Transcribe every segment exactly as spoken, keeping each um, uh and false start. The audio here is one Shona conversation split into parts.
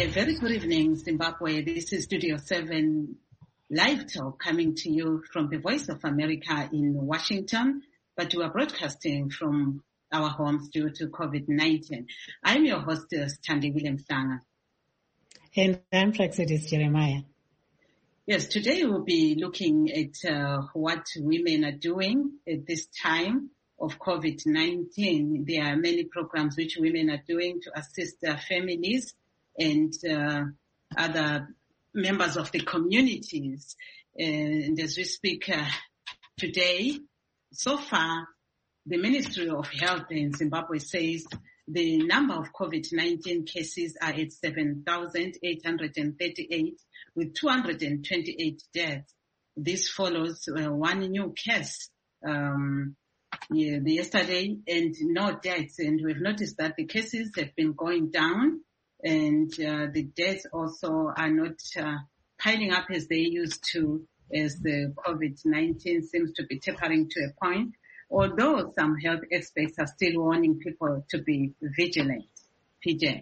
A very good evening, Zimbabwe. This is Studio seven Live Talk coming to you from the Voice of America in Washington, but we are broadcasting from our homes due to COVID nineteen. I'm your hostess, Thandi William Sanga. And I'm Praxedis Jeremiah. Yes, today we'll be looking at uh, what women are doing at this time of COVID nineteen. There are many programs which women are doing to assist their families and uh, other members of the communities. And as we speak uh, today, so far, the Ministry of Health in Zimbabwe says the number of COVID nineteen cases are at seven thousand eight hundred thirty-eight with two hundred twenty-eight deaths. This follows uh, one new case um, yeah, yesterday and no deaths. And we've noticed that the cases have been going down and uh, the deaths also are not uh, piling up as they used to as the COVID nineteen seems to be tapering to a point. Although some health experts are still warning people to be vigilant. P J.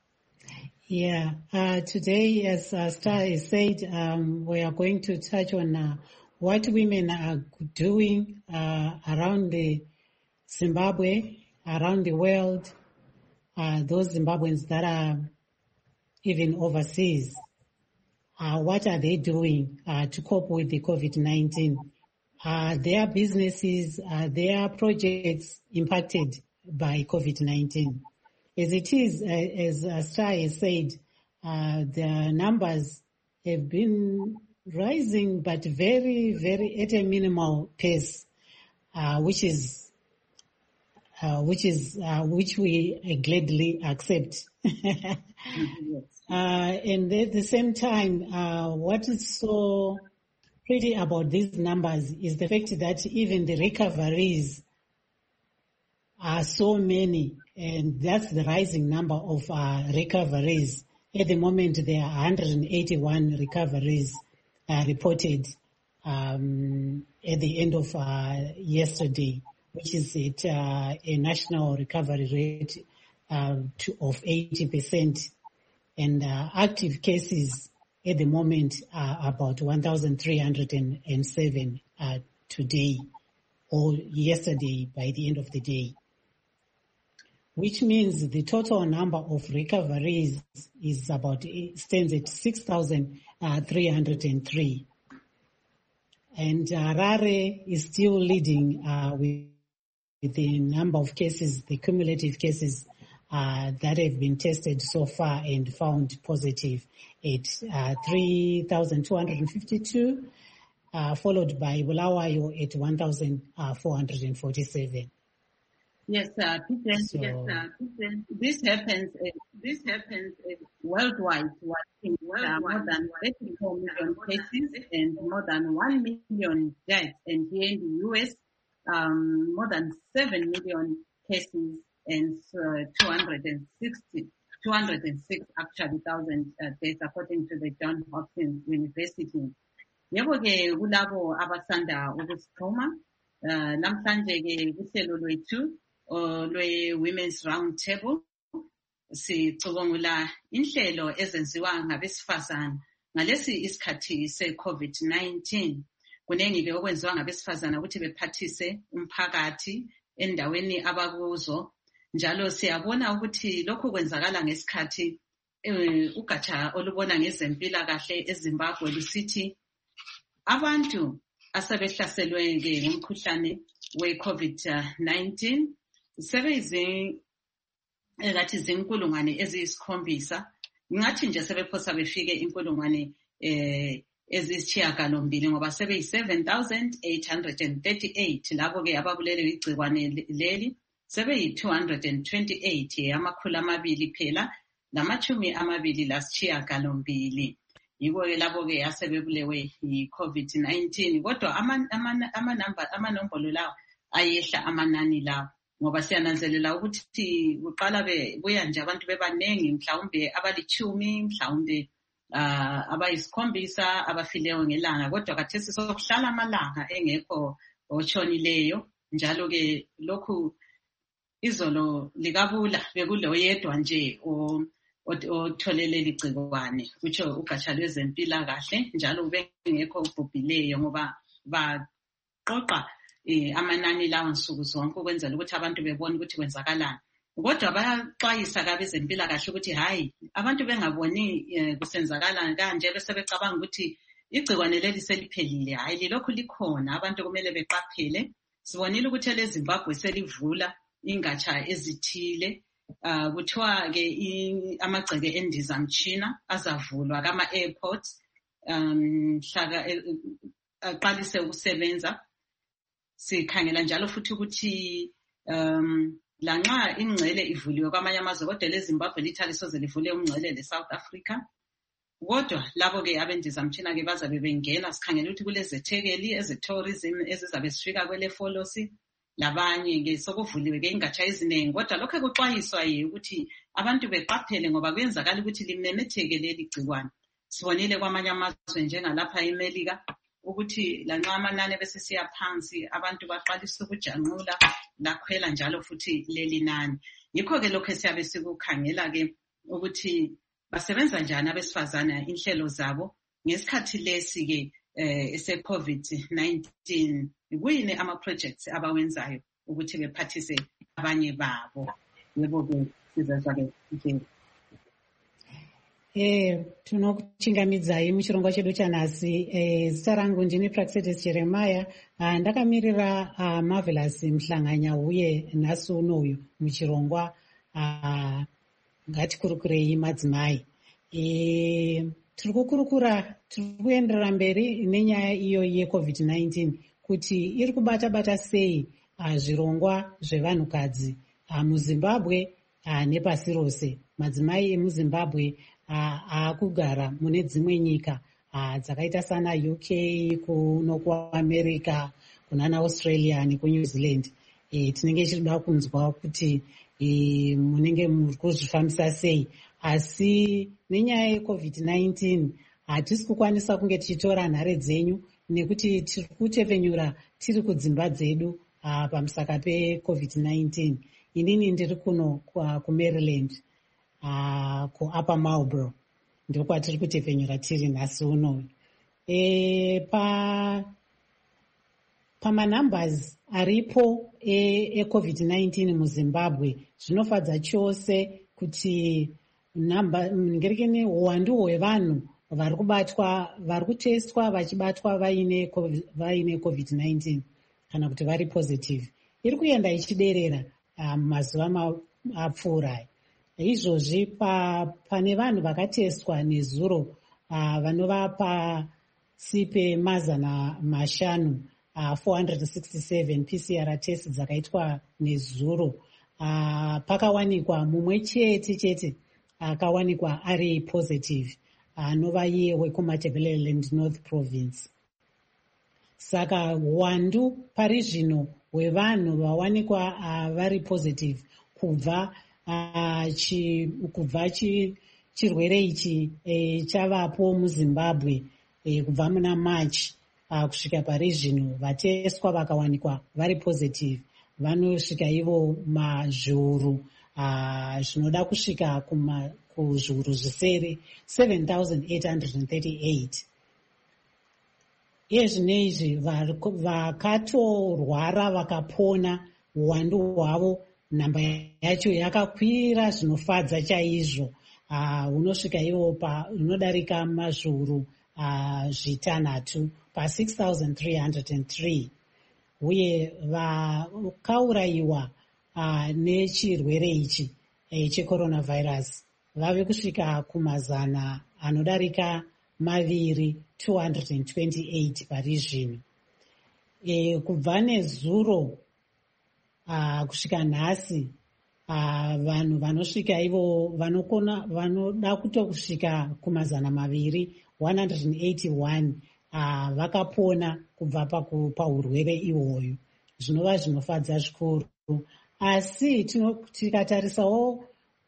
Yeah, uh, today, as uh, Star has said, um, we are going to touch on uh, what women are doing uh, around the Zimbabwe, around the world, uh, those Zimbabweans that are even overseas. Uh, what are they doing uh, to cope with the COVID nineteen? Uh, their businesses, uh, their projects impacted by COVID nineteen. As it is, uh, as uh, Star has said, uh, the numbers have been rising, but very, very at a minimal pace, uh, which is, uh, which is, uh, which we uh, gladly accept. Mm-hmm. uh, and at the same time, uh, what is so pretty about these numbers is the fact that even the recoveries are so many, and that's the rising number of uh, recoveries. At the moment, there are one hundred eighty-one recoveries uh, reported um, at the end of uh, yesterday, which is at uh, a national recovery rate uh, to, of eighty percent. And uh, active cases at the moment are about one thousand three hundred seven uh, today or yesterday by the end of the day, which means the total number of recoveries is about, stands at six thousand three hundred three. And Harare is still leading uh, with, with the number of cases, the cumulative cases uh, that have been tested so far and found positive at uh, three thousand two hundred fifty-two, uh, followed by Bulawayo at one thousand four hundred forty-seven. Yes, uh, Peter, so, yes, uh, Peter, this happens, uh, this happens uh, worldwide. Worldwide. Uh, more than thirty-four million cases and more than one million deaths. And here in the U S, um, more than seven million cases and uh, two hundred sixty, two hundred six actually thousand uh, deaths according to the Johns Hopkins University. Yebo ke kulabo abasanda ukusixhuma, uh, namhlanje ke kuhlelo lwethu lwe Women's Round Table sicubungula inhlelo ezenziwa ngabesifazana ngalesi isikhathi se-COVID nineteen. Kunengi ke okwenziwa ngabesifazana ukuthi bephathise umphakathi endaweni abakuzo. Njalo siyabona ukuthi lokhu kwenzakala ngesikhathi eh, ugatsha olubona ngezempilakahle eZimbabwe lusithi abantu asebehlaselwe ke ngumkhuhlane we-COVID nineteen sebezi engathi zinkulungwane eziyisikhombisa, ngathi nje sebephosa befike inkulungwane eh ezisishiyagalombili ngoba sebeyi seven thousand eight hundred thirty-eight. Labo ke ababulele igcikwane leli sebeyi two hundred twenty-eight, amakhulu amabili phela namachumi amabili lasishiyagalombili. Yibo ke labo ke asebebulewe yi-COVID nineteen. Kodwa ama ama number amanombolo lawo ayehla amanani lawo ngoba siyananzelela ukuthi kuqala bebuya nje abantu bebanengi, mhlawumbe abalichumi, mhlawumbe uh, abayisikhombisa abafileyo ngelanga. Kodwa kathesi sokuhlala amalanga engekho otshonileyo. Njalo ke lokhu izolo likabula bekulo yedwa nje otholele ligcikwane kutsho ugatsha lwezempilakahle njalo bengekho ubhubhileyo ngoba baqoqa eh, amanani lawo nsuku zonke ukwenzela ukuthi abantu bebone ukuthi kwenzakalani. Kodwa bayaxwayisa kabezempilakahle ukuthi hayi abantu bengaboni eh, kusenzakala kanje bese becabanga ukuthi igcikwane leli seliphelile. Hayi lilokhu likhona, abantu kumele beqaphele. Sibonile ukuthi eleZimbabwe selivula ingatsha ezithile. Uh, kuthiwa ke amagceke endizamtshina azavulwa kama-airports um hlaka aqalise ukusebenza. Sikhangela njalo futhi ukuthi um lanxa ingcele ivuliwe kwamanye amazwe kodwa leZimbabwe lithali soze livule umngcele le-South Africa. Kodwa labo ke abendizamtshina ke bazabe bengena. Sikhangela ukuthi kulezethekeli eze-tourism ezizabe zifika kwele folosi labanye ke sokuvuliwe ke ingatsha eziningi. Kodwa lokho kuxwayiswa yi ukuthi abantu beqaphele ngoba kuyenzakala ukuthi limemetheke leli gcikwane. Sibonile kwamanye amazwe njengalapha eMelika ukuthi lanxa amanani bese siya phansi abantu baqalisa ukujanqula lakhwela njalo futhi leli nani. Yikho ke lokho siyabe sikukhangela ke ukuthi basebenza njani abesifazana inhlelo zabo ngesikhathi lesi ke eh ese COVID nineteen. Kuyini ama projects abawenzayo ukuthi bephathise abanye babo. Yebo ke sizazwa ke nje. Eh tinokuchingamidzayi muchirongwa chedu chanhasi. Eh zita rangu ndini Praxedis Jeremiah. Ah, ndakamirira ah, Marvelous Mhlanganya uye nhasi unoyu muchirongwa ah, ngatikurukurei madzimai. Eh tiri kukurukura tiri kuenderera mberi nenyaya iyo yeCovid nineteen kuti iri kubata bata sei uh, zvirongwa zvevanhukadzi uh, muZimbabwe uh, nepasi rose. Madzimai emuZimbabwe aakugara uh, mune dzimwe nyika uh, dzakaita sana U K, kuno kuAmerica, kunana Australia nekuNew Zealand. E, tinenge tichida kunzwa kuti e, munenge muri kuzvifambisa sei. Asi nenyaya yeCovid nineteen hatisi kukwanisa kunge tichitora nhare dzenyu nekuti tiri kutepfenyura tiri kudzimba dzedu uh, pamusaka peCovid nineteen. Inini ndiri kuno kuMaryland uh, kuUpper Marlborough ndiko kwatiri kutepfenyura tiri nhasi uno. E, pa pamanumbers aripo eCovid nineteen muZimbabwe zvinofadza chose kuti namba ngerekene uwandu hwevanhu vari kubatwa vari kutestwa vachibatwa vaine vaine COVID nineteen kana kuti vari positive iri kuenda ichiderera mazuva mapfuura. Izvozvi pa pane vanhu vakatestwa nezuro uh, vanova pasi pemazana mashanu uh, four hundred sixty-seven P C R test dzakaitwa nezuro. Uh, pakawanikwa mumwe chete chete akawanikwa uh, ari positive anova uh, iye wekuMatabeleland North Province. Saka wandu pari zvino hwevanhu vawanikwa uh, vari positive kubva uh, chi, kubva chi, chirwere ichi e, chavapo muZimbabwe e, kubva muna March uh, kusvika pari zvino vateswa vakawanikwa vari positive vanosvika ivo mazviuru uh, zvinoda kusvika kuzviuru zvisere seven thousand eight hundred thirty-eight. Iye zvino izvi vakatorwara vakapona uwandu hwavo nhamba yacho yakakwira zvinofadza chaizvo. Uh, unosvika ivo pa unodarika mazviuru uh, zvitanhatu pa six thousand three hundred three. Uye vakaurayiwa uh, nechirwere ichi e, checoronavirus vave kusvika kumazana anodarika maviri two hundred twenty-eight pari zvino. E, kubva nezuro uh, kusvika nhasi uh, vanhu vanosvika ivo vanokona vanoda kutokusvika kumazana maviri one hundred eighty-one uh, vakapona kubva paurwere ihwoyu zvinova zvinofadza zvikuru. Asi tikatarisawo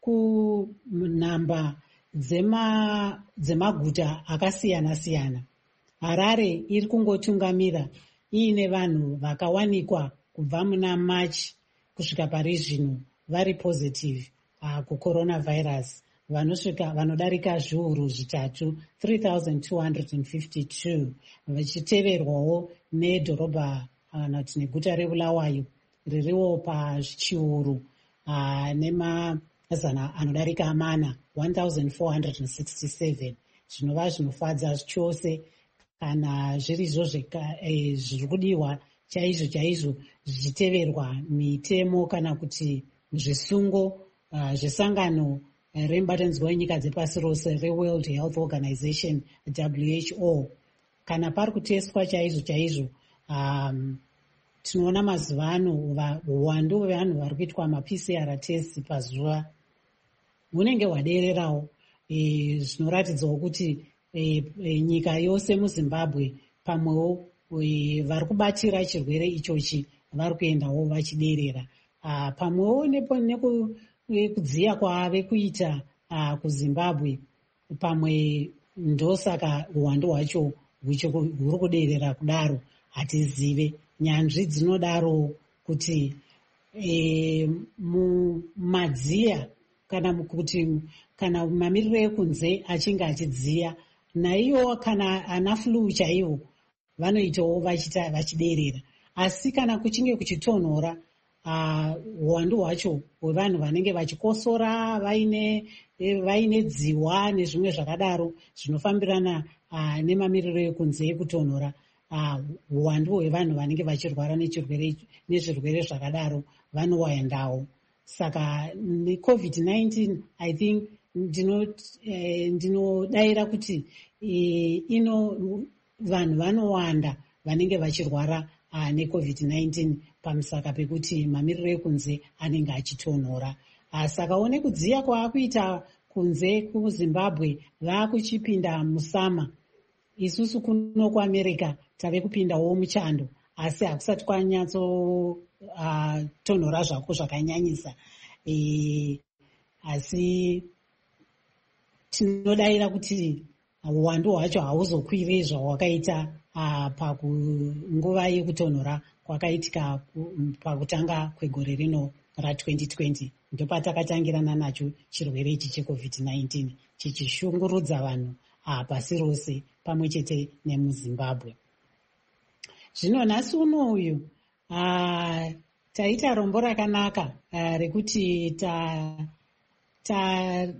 kunhamba dzema dzemaguta akasiyana siyana, Harare iri kungotungamira iine vanhu vakawanikwa kubva muna March kusvika pari zvino vari positive uh, kucoronavirus vanosvika vanodarika zviuru zvitatu three thousand two hundred fifty-two, vachiteverwawo nedhorobha kana kuti neguta reBulawayo ririwo pachiuru uh, nemazana anodarika mana one thousand four hundred sixty-seven. Zvinova zvinofadza chose kana zvirizvo eh, zviri kudiwa chaizvo chaizvo zvichiteverwa mitemo kana kuti zvisungo uh, zvesangano uh, remubatanidzwa wenyika dzepasi rose reWorld Health Organization W H O. Kana pari kuteswa chaizvo chaizvo um, tinoona mazuva ano uwandu hwevanhu vari kuitwa maP C R test pazuva hunenge hwadererawo, e, zvinoratidzawo kuti e, e, nyika yose muZimbabwe pamwewo e, vari kubatira chirwere ichochi vari kuendawo vachiderera. Uh, pamwewo nekudziya kwave kuita uh, kuZimbabwe pamwe ndosaka uwandu hwacho huri kuderera kudaro hatizive. Nyanzvi dzinodaro kuti e, mumadziya kana kuti kana mamiriro ekunze achinge achidziya naiyo kana ana flu chaivo vanoitawo vachita vachiderera, asi kana kuchinge kuchitonhora uwandu uh, hwacho hwevanhu vanenge vachikosora vaine vaine dziwa nezvimwe zvakadaro zvinofambirana uh, nemamiriro ekunze ekutonhora, uwandu uh, hwevanhu vanenge vachirwara nechirwere nezvirwere zvakadaro vanowandawo. Saka neCovid nineteen I think ndinodaira eh, kuti eh, ino vanhu vanowanda vanenge vachirwara uh, neCovid nineteen pamusaka pekuti mamiriro ekunze anenge achitonhora. Uh, saka one kudziya kwaakuita kunze kuZimbabwe vaakuchipinda musama. Isusu kuno kuAmerica tave kupindawo muchando, asi hakusati kwanyatso uh, tonhora zvako zvakanyanyisa. E, asi tinodaira kuti uwandu hwacho hauzokwiri zvahwakaita uh, panguva yekutonhora kwakaitika pakutanga kwegore rino ratwenty twenty. Ndopatakatangirana nacho chirwere ichi cheCovid nineteen chichishungurudza vanhu uh, pasi rose pamwe chete nemuZimbabwe. Zvino nhasi uno uyu uh, taita rombo rakanaka uh, rekuti ta, ta,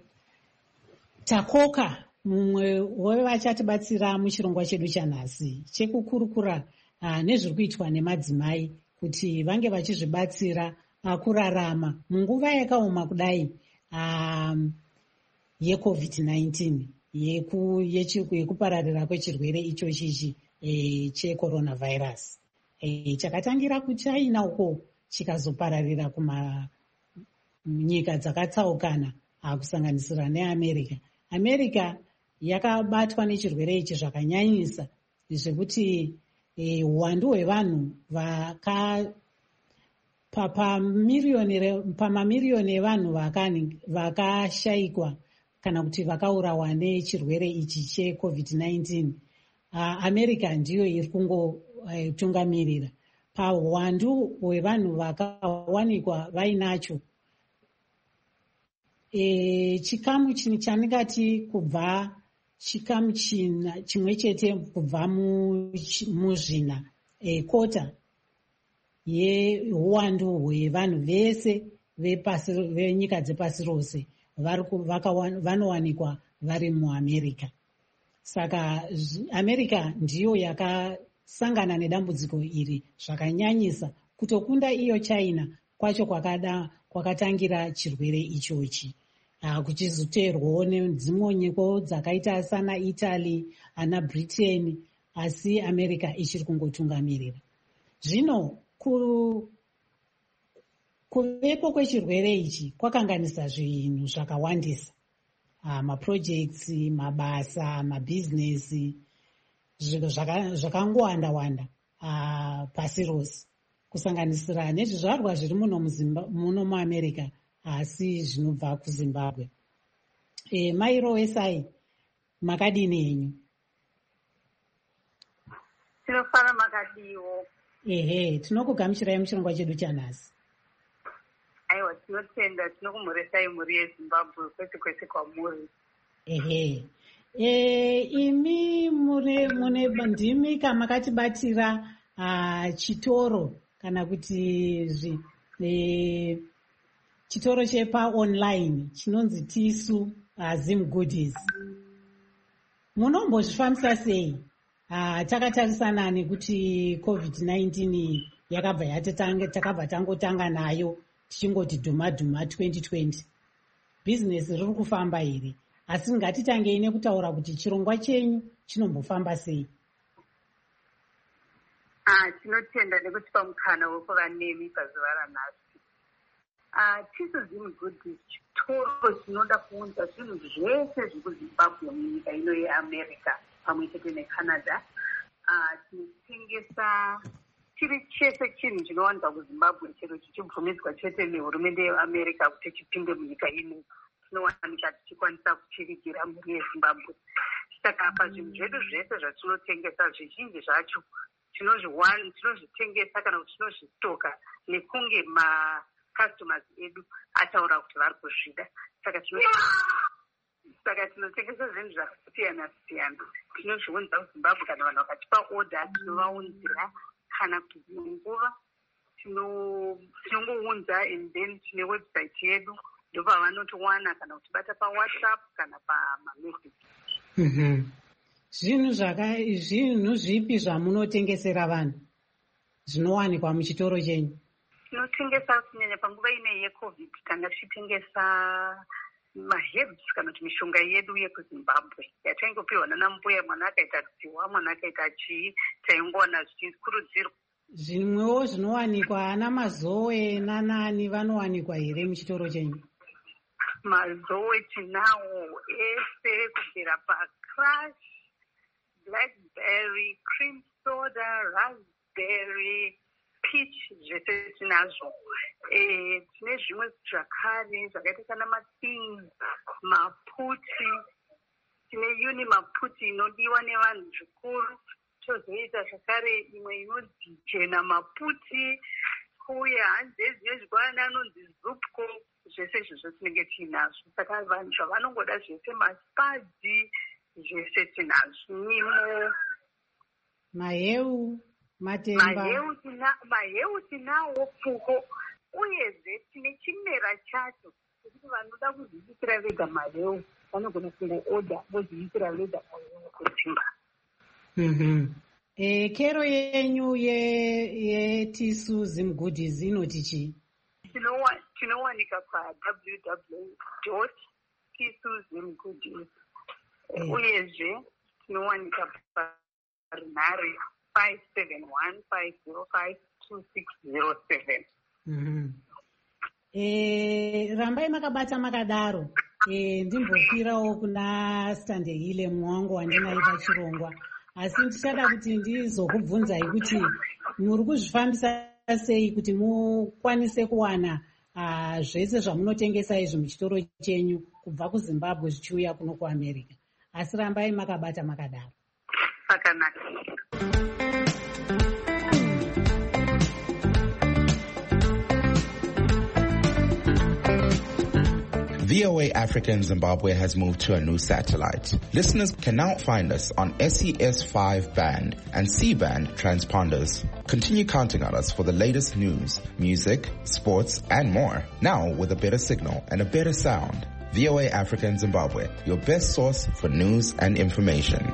takoka mumwe wevachatibatsira muchirongwa chedu chanhasi chekukurukura uh, nezviri kuitwa nemadzimai kuti vange vachizvibatsira uh, kurarama munguva yakaoma kudai um, yeCovid nineteen yeku, yekupararira kwechirwere ichochichi e, checoronavirus. E, chakatangira kuChina uko chikazopararira kuma nyika dzakatsaukana kusanganisira neAmerica. America yakabatwa nechirwere ichi zvakanyanyisa zvekuti e, uwandu hwevanhu vaka pamamiriyoni evanhu vakashayikwa kana kuti vakaurawa nechirwere ichi cheCovid nineteen. Uh, America ndiyo iri kungotungamirira uh, pauwandu hwevanhu vakawanikwa vainacho. E, chikamu chaningati kubva chikamu china chimwe chete kubva muzvina e, kota yeuwandu hwevanhu vese venyika dzepasi rose vanowanikwa vari muAmerica. Saka America ndiyo yakasangana nedambudziko iri zvakanyanyisa kutokunda iyo China kwacho kwakada kwakatangira chirwere ichochi. Uh, kuchizoteerwawo nedzimwe nyika dzakaita sana Italy, ana Britain, asi America ichiri kungotungamirira. Zvino ku kuvepo kwechirwere ichi kwakanganisa zvinhu zvakawandisa. Uh, maprojects, mabasa, mabhizinesi, zvinhu zvakangowanda wanda uh, pasi rose, kusanganisira nezvizvarwa zviri muno muno muAmerica asi zvinobva kuZimbabwe. E, Mairo Wesai, makadini henyu? Tinofara makadiwo. Ehe, tinokugamuchirai muchirongwa chedu chanhasi. Aiwa, tinotenda tinokumhoresai mhuri yezimbabwe kwese kwese kwamuri. Ehe. E, imi mune mune ndimi kamakatibatira uh, chitoro kana kuti zvi, e, chitoro chepa online chinonzi Tisu uh, Zim Goodies. Munombozvifambisa sei? Uh, takatarisana nekuti covid nineteen yakabva yatatanga takabva tangotanga nayo tichingoti dhuma dhuma twenty twenty. Business riri kufamba here? Asi ngatitangei nekutaura kuti chirongwa chenyu chinombofamba sei? Ah, tinotenda nekutipa mukana wekuva nemi pazuva ranhasi. Ah, Tisu Zim Goodies chitoro chinoda kuunza zvinhu zvese zvekuzimbabwe munyika ino yeamerica pamwe chete necanada. Ah, tinotengesa chiri chese chinhu chinowanikwa kuzimbabwe chero chichibvumidzwa chete nehurumende yeamerica kuti chipinde munyika ino tinowanika tichikwanisa kuchirigira mhuri yezimbabwe. Saka pazvinhu zvedu zvese zvatinotengesa zvizhinji zvacho tinozvitengesa kana kuti tinozvitoka nekunge macustomers edu ataura kuti vari kuzvida. Saka saka tinotengesa zvinhu zvakasiyana siyana. Tinozviunza kuzimbabwe kana vanhu vakatipa order tinovaunzira, kana kuti nguva tinongounza and then tine website yedu ndopa vanotiwana kana kutibata pawhatsapp kana pamamessage. Mm-hmm. Zvinhu zvaka zvinhu zvipi zvamunotengesera vanhu zvinowanikwa muchitoro chenyu? Tinotengesa kunyanya panguva ine yecovid tanga tichitengesa maherbs kana kuti mishonga yedu yekuzimbabwe yataingopiwa nana mbuya, mwana akaita dziwa, mwana akaita chii, taingowana zvichikurudzirwa. Zvimwewo zvinowanikwa ana mazowe nanani vanowanikwa here muchitoro chenyu? Mazowe tinawo ese kubvira pacrush, blackberry, cream soda, raspberry, peach, zvese tinazvo. Eh, tine zvimwe zvakare zvakaita sana mathings, maputi, tine uni maputi inodiwa nevanhu zvikuru. Tozoita zvakare imwe inonzi jena maputi, kuya hanzi ezvinezvikwana anonzi zupco, zvese izvozvo tinenge tiinazvo. Saka vanhu zvavanongoda zvese maspadzi zvese tinazvo. Mimo, maheu, matemba, maheu tina maheu tinawo pfuko, uyezve tine chimera chacho kuti vanoda kuzviitira vega maheu vanogona kungoorder vozviitira vega maheu kutimba. Mm-hmm. E, kero yenyu yeTisu Zim Goodies inoti chii? Tinowanika pa w w w dot tisu zim goodies. Uyezve tinowanika parunhare five seven one five zero five two six zero seven. Mm-hmm. E, rambai makabata makadaro. E, ndimbokwirawo kuna Standehile mwangu wandinai pachirongwa. Asi ndichada kuti ndizokubvunzai kuti muri kuzvifambisa sei kuti mukwanise kuwana uh, zvese zvamunotengesa izvi muchitoro chenyu kubva kuZimbabwe zvichiuya kuno kuAmerica. Asi rambai makabata makadaro. Pakanaka. V O A Africa in Zimbabwe has moved to a new satellite. Listeners can now find us on S E S five band and C band transponders. Continue counting on us for the latest news, music, sports, and more. Now with a better signal and a better sound. V O A Africa in Zimbabwe, your best source for news and information.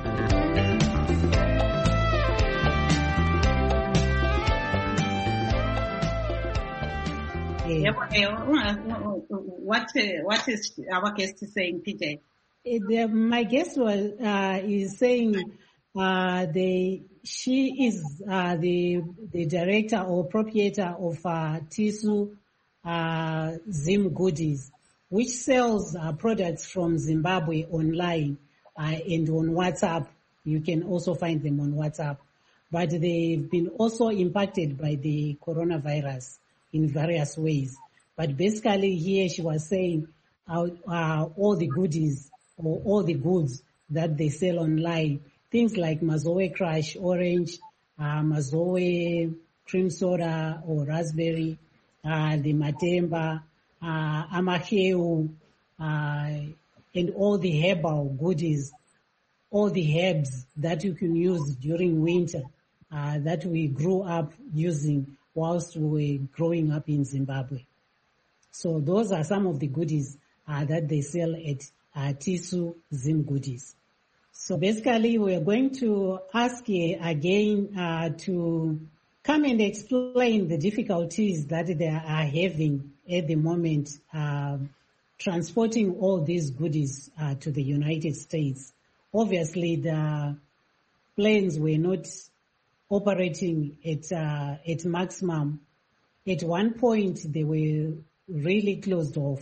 What uh, what is our guest saying, P J? The, my guest was uh, is saying uh, the she is uh, the the director or proprietor of uh, Tisu uh, Zim Goodies, which sells uh, products from Zimbabwe online uh, and on WhatsApp. You can also find them on WhatsApp, but they've been also impacted by the coronavirus in various ways. But basically here she was saying uh, uh, all the goodies or all the goods that they sell online, things like Mazoe Crush Orange, uh, Mazoe Cream Soda or Raspberry, uh, the Matemba, uh, amaheu, uh, and all the herbal goodies, all the herbs that you can use during winter, uh, that we grew up using whilst we were growing up in Zimbabwe. So those are some of the goodies uh, that they sell at uh, Tisu Zim Goodies. So basically, we're going to ask you again uh, to come and explain the difficulties that they are having at the moment uh, transporting all these goodies uh, to the United States. Obviously, the planes were not operating at uh, at maximum. At one point, they were really closed off,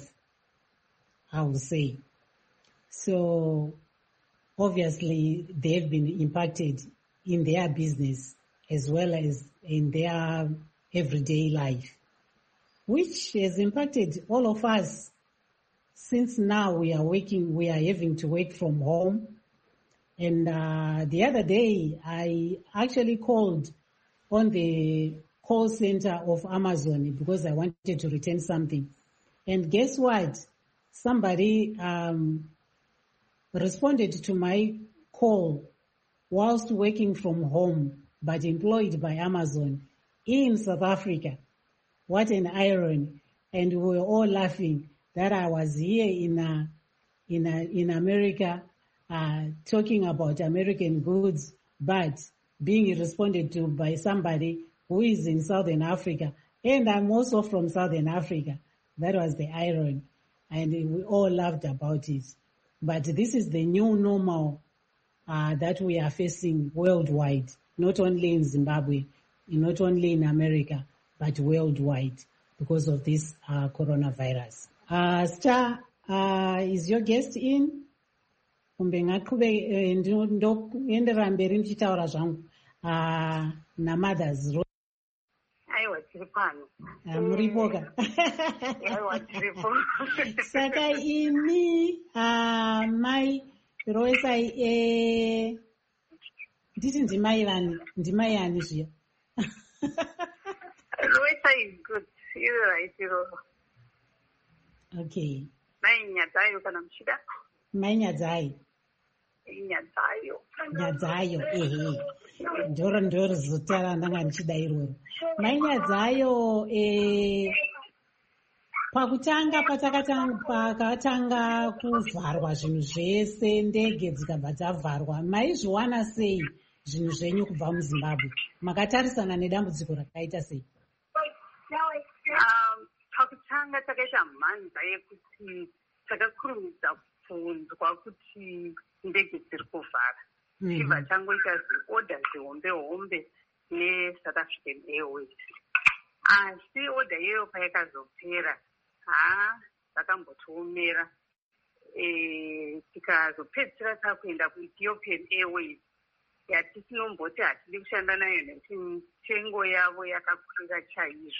I would say. So obviously, they've been impacted in their business as well as in their everyday life, which has impacted all of us since now we are working, we are having to work from home. And uh, the other day, I actually called on the call center of Amazon because I wanted to return something. And guess what? Somebody um, responded to my call whilst working from home, but employed by Amazon in South Africa. What an irony. And we were all laughing that I was here in a, in a, in America uh, talking about American goods, but being responded to by somebody who is in Southern Africa. And I'm also from Southern Africa. That was the irony. And we all laughed about it. But this is the new normal uh, that we are facing worldwide, not only in Zimbabwe, not only in America, but worldwide because of this uh, coronavirus. Uh, Star, uh, is your guest in? Kumbe ngaqhube ndoendera mberi ndichitaura zvangu namothers. Aiwa tiri pano. Muripoka. Aiwa tiripo. Saka ini mai Roisai eh nditi ndimai vani ndimai yani zviya. Roisai is good. Iri right iroro. Okay. Mai Nyadzayo kana muchida? Mai Nyadzayo. Nyadzayo. Nyadzayo, ehe. Ndoro ndoro zotara ndanga ndichida iroro. Mai Nyadzayo eh pakutanga patakatanga pakatanga kuvharwa zvinhu zvese, ndege dzikabva dzavharwa, maizviwana sei zvinhu zvenyu kubva muZimbabwe? Makatarisana nedambudziko rakaita sei? Pakutanga takaita mhanza yekuti takakurumidza kunzwa kuti ndege dziri kuvhara. Chibva changoita zviodha zvihombe hombe neSouth African Airways. Asi odha iyoyo payakazopera, ha takambotiomera. Tikazopedzisira takuenda kuEthiopian Airways yatisinomboti hatidi kushanda nayo nekuti mitengo yavo yakakwira chaizvo.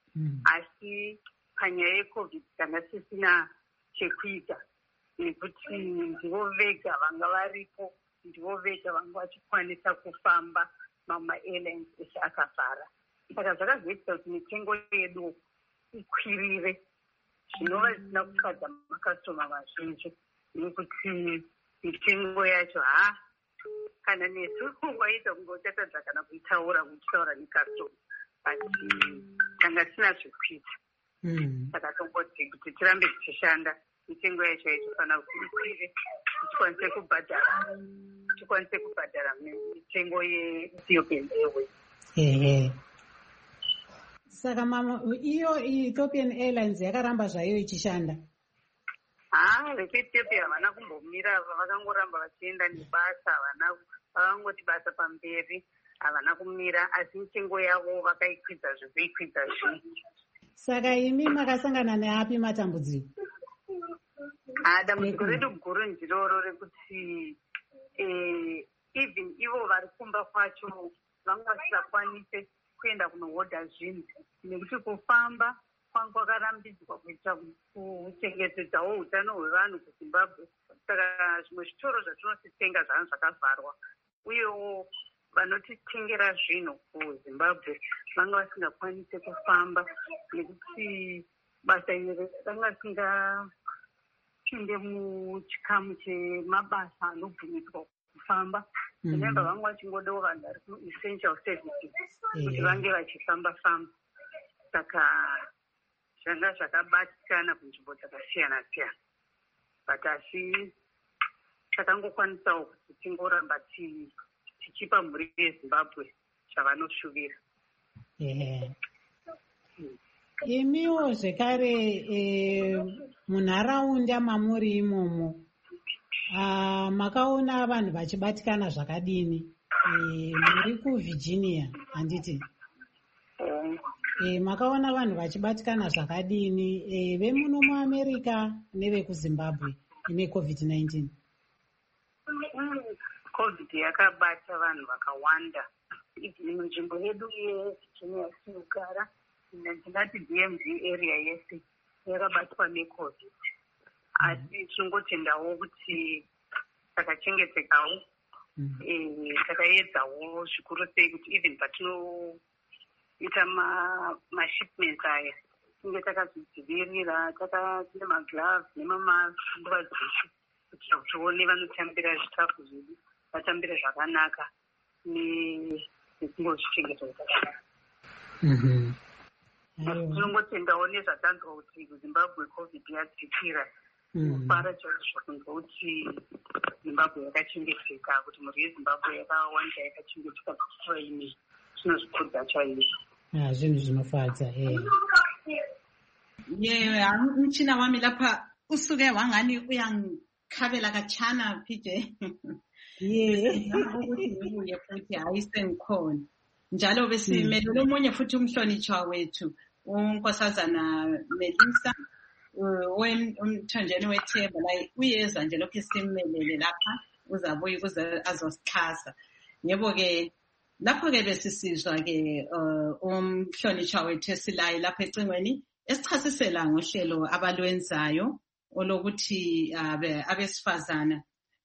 Asi panyaya yeCovid tanga tisina chekuita nekuti ndivo vega vanga varipo, ndivo vega vanga vachikwanisa kufamba, mama airlines ese akavhara. Saka zvakazoita kuti mitengo yedu ikwirire, zvinova zvisina kufadza makastoma vazhinji nekuti mitengo yacho ha kana nesu waita kunge uchatadza kana kuitaura uchitaura nekastoma, asi tanga tisina zvekuita. Saka tongoti kuti tirambe tichishanda, mitengo yacho yaitofanira kuti ikwire, tikwanise kubhadhara tikwanise kubhadhara mitengo yeEthiopian Airways. Ehe. Saka mama iyo Ethiopian Airlines yakaramba zvayo ichishanda? Ah, vekuEthiopia havana kumbomira, vakangoramba vachienda nebasa, havana vakangoti basa pamberi, havana kumira, asi mitengo yavo vakaikwidza zvekuikwidza zvinji. Saka imi makasangana neapi matambudziko? Ah, dambudziko redu guru ndiroro rekuti eh even ivo vari kumba kwacho vanga vasingakwanise kuenda kunohodha zvinhu nekuti kufamba kwanga kwakarambidzwa kuitira kuchengetedzawo utano hwevanhu kuZimbabwe. Saka zvimwe zvitoro zvatinositenga zvanhu zvakavharwa, uyewo vanotitengera zvinhu kuZimbabwe vanga vasingakwanise kufamba nekuti basa iri ranga tingapinde muchikamu chemabasa anobvumirwa kufamba. Remember, vangu vachingodawo vanhu vari ku-essential services kuti vange vachifamba-famba. Saka zvanga zvakabatikana kunzvimbo dzakasiyana-siyana. But asi takangokwanisawo kuti tingoramba tichipa mhuri yeZimbabwe zvavanoshuvira. Imiwo zvekare munharaunda mamuri imomo Uh, makaona vanhu vachibatikana zvakadini muri kuVirginia handiti e, makaona vanhu vachibatikana zvakadini e, vemuno muAmerica nevekuZimbabwe ine covid nineteen? COVID yakabata vanhu vakawanda munzvimbo yedu yeVirginia yatinogara, ndingati D M V area yese yakabatwa neCovid. Asi tingotendawo kuti takachengetekawo, takaedzawo zvikuru sei kuti even patinoita mashipments aya tinge takazvidzivirira, tine magloves nemamambura dzeshe kuitira kuti tione vanotambira zvikafu zvedu vatambire zvakanaka nekungozvichengeta zvakanaka. Tinongotendawo nezvatanzwa kuti kuZimbabwe COVID yadzikira. Kupara chaizvo kunzwa kuti Zimbabwe yakachengeteka, kuti mhuri yeZimbabwe yakawanda yakachengeteka kusura ine zvinozvikudza chaizvo. Zvinhu zvinofadza. Ye, mchina wami lapha usuke wangani uyangikhabela kachana P J. Ye. Ukuthi futhi ayisengikhona. Njalo besimele omunye futhi umhlonitshwa wethu unkosazana Melisa. When umthonjeni wethemba la uyeza nje lokho isimelele lapha uzabuya ukuze azosixhasa. Yebo ke lapho ke besisizwa ke umhlonitshwa wethu esilayi lapha ecingweni esichasisela ngohlelo abalwenzayo olokuthi abesifazana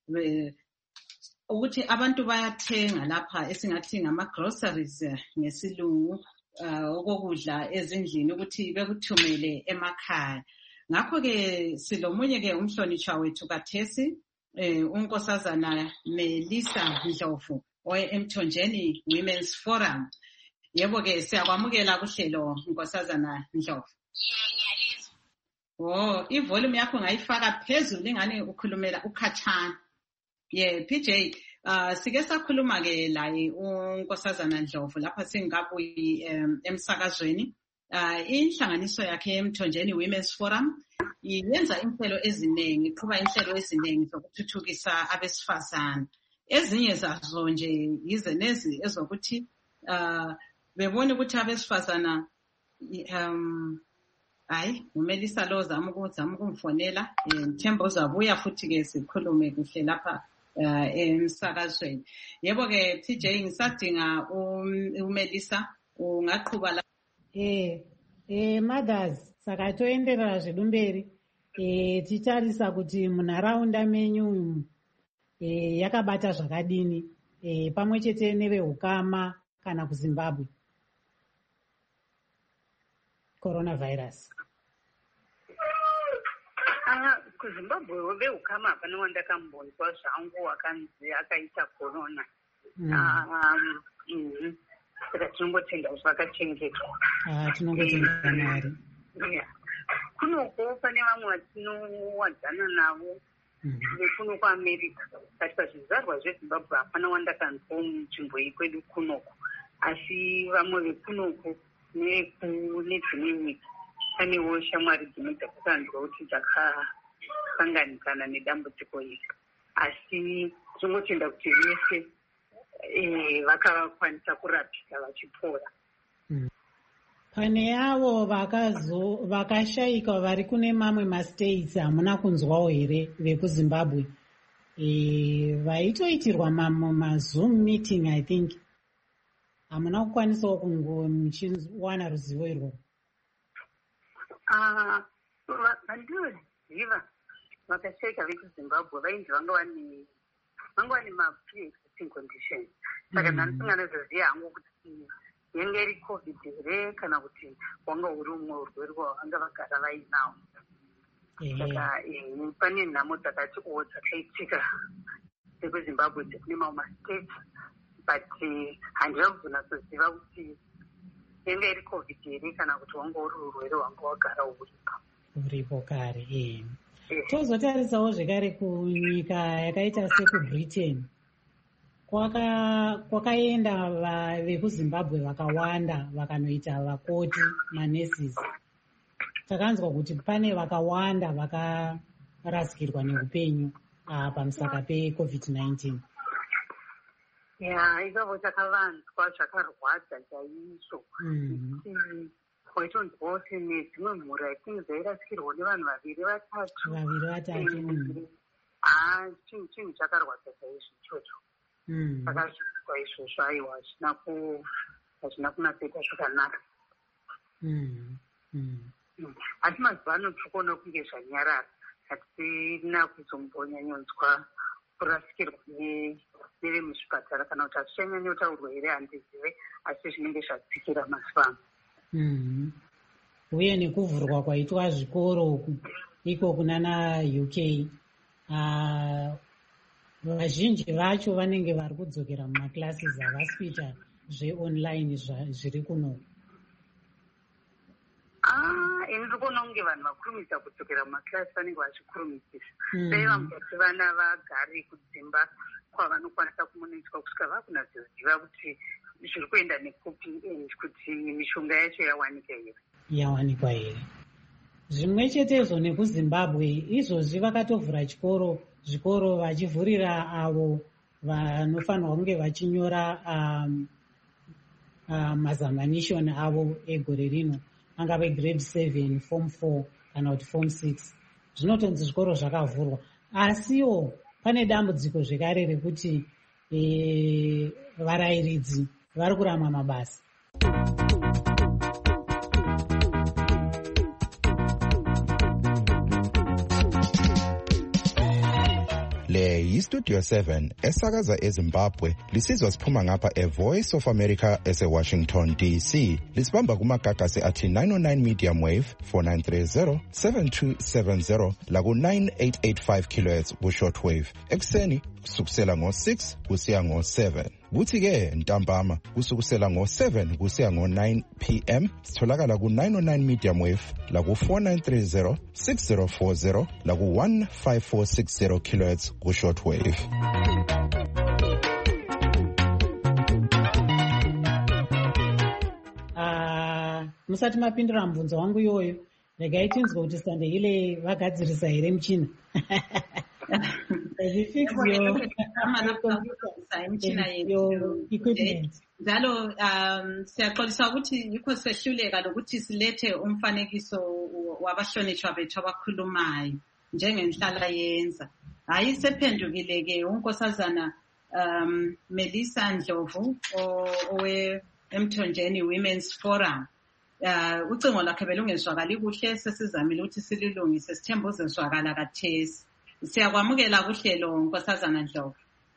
ukuthi abantu bayathenga lapha esingathi ngama groceries ngesilungu okokudla ezindlini ukuthi bekuthumele emakhaya. Ngakho ke silomunye ke umhlonitshwa wethu kathesi unkosazana Melisa Ndlovu oemthonjeni Women's Forum. Yebo ke siyakwamukela kuhlelo nkosazana Ndlovu. Ngiyalizwa. Oh, ivolume yakho ngayifaka phezulu ingane ukhulumela ukhatshana. Yeah, P J, uh sike sakhuluma ke la unkosazana Ndlovu lapha singabuyi emsakazweni. Uh, inhlanganiso yakhe emthonjeni Women's Forum yenza inhlelo eziningi, iqhuba inhlelo eziningi zokuthuthukisa abesifazana. Ezinye zazo nje yize nezi ezokuthi uh, bebone ukuthi abesifazana um hayi uMelisa lo zama ukuzama ukumfonela ngithemba uzabuya futhi ke sikhulume kuhle lapha uh, emsakazweni. Yebo ke P J ngisadinga uMelisa ungaqhuba la. Eh, eh, mothers, saka toenderera zvedu mberi. Eh, titarisa kuti munharaunda menyu eh, yakabata zvakadini eh, pamwe chete nevehukama kana kuZimbabwe. Coronavirus. Ah, kuZimbabwe vehukama hapana wandakambonzwa zvangu wakanzi akaita corona. Mm. Ah, um, saka tinongotenda zvakachengetwa. Ah, tinongotenda Mwari. Yeah. Kunoko pane vamwe vatinowadzana navo vekuno kuAmerica. Kati pazvizvarwa zveZimbabwe hapana wandakanzwa munzvimbo iyi kwedu kunoko. Asi vamwe vekunoko nekune dzimwe nyika panewo shamwari dzimwe dzakakanzwa kuti dzakasanganikana nedambudziko iri. Asi tinongotenda kuti vese Eh, vakakwanisa kurapika vachipora. Mm. Pane avo vakazo vakashaika vari kune mamwe mastates hamuna kunzwawo here vekuZimbabwe eh vaitoitirwa mazoom meeting I think hamuna kukwanisawo kungo muchiwana ruzivo irwo. Ah, vandiziva vakashaika vekuZimbabwe vainzi vanga vane vanga vane ma pre-existing conditions. Saka ndandisinganozoziva hangu kuti yenge iri covid here kana kuti wanga uri umwe urwere wavanga vagara vainawo. Saka pane nhamo dzakati o dzakaitika dzekuzimbabwe dzekune mamwe mastate, but handina kugona kuziva kuti yenge iri covid here kana kuti wanga uri urwere wanga wagara uripo uripo kare. e tozotarisawo zvekare kunyika yakaita sekubritain kwakaenda vekuzimbabwe vakawanda vakanoita vakoti manesis. Takanzwa kuti pane vakawanda vakarasikirwa neupenyu pamusaka pecovid nineteen. ya ipapo takavanzwa zvakarwadza chaizvo. waitonzwawo sene dzimwe mhuri aitingi dzairasikirwa nevanhu vaviri vatatu vaviri vatatu. haa chinhu chakarwadza chaizvo ichocho. akazvizwa izvozvo aiwa hazvina kunapeta zvakanaka. asi mazuva ano tiri kuona kunge zvanyarara, hatisina kuzombonyanyonzwa kurasikirwa nevemuzvipatara kana kuti hazvichanyanyotaurwa here handizive, asi zvinenge zvadzikira mazuva ano. uye nekuvhurwa kwaitwa zvikoro iko kunana U K, vazhinji vacho vanenge vari kudzokera mumaklasis havasi kuita zveonline zviri kuno. ini ndiri kuona kunge vanhu vakurumidza kudzokera mumaklasi vanenge vachikurumidisa. dai vangoti vana vagari kudzimba kwavanokwanisa kumonitwa kusvika vakunazoziva kuti zviri kuenda nekupi, kuti mishonga yacho yawanika here yawanikwa here. zvimwe chetezvo nekuzimbabwe izvozvi vakatovhura chikoro zvikoro vachivhurira avo vanofanirwa kunge vachinyora um, uh, mazamanishoni avo egore rino, angave grade seven, form four kana kuti form six. Zvinotonzi zvikoro zvakavhurwa, asiwo pane dambudziko zvekare rekuti e, varayiridzi vari kurama mabasa. Le yiStudio seven esakaza eZimbabwe lisizwa siphuma ngapha eVoice of America eseWashington D C. Lisibamba kumagagasi athi nine oh nine medium wave four nine three zero seven two seven zero laku nine eight eight five kilohertz ku shortwave. Ekseni kusukusela ngo six kusiya ngo seven. Kuthi ke ntambama kusukusela ngo seven kusiya ngo nine p m sitholakala ku nine oh nine medium wave laku four nine three zero six zero four zero laku one five four six zero kilohertz ku shortwave. Ah, musati mapindura mubvunzo wangu iyoyo, regai tinzwe kuti sande ile vagadzirisa here muchina. Fix your, your equipment. Njalo um siyaxolisa ukuthi yikho sehluleka lokuthi silethe umfanekiso wabahlonishwa bethu abakhulumayo njengenhlala yenza. Hayi sephendukile ke unkosazana um Melissa Ndlovu owe Emthonjeni Women's Forum. Uh ucingo lakhe belungezwakali kuhle, sesizamile ukuthi sililungise, sithemba uzezwakala kathesi. Siyakwamukela kuhlelo nkosazana Ndlovu.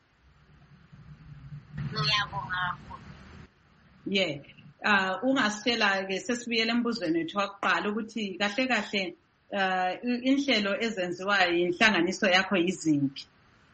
Ngiyabonga. Yeah. Uh ungasitshela ke sesibuyele embuzweni wethu wakuqala ukuthi kahle kahle uh inhlelo ezenziwayo inhlanganiso yakho yiziphi?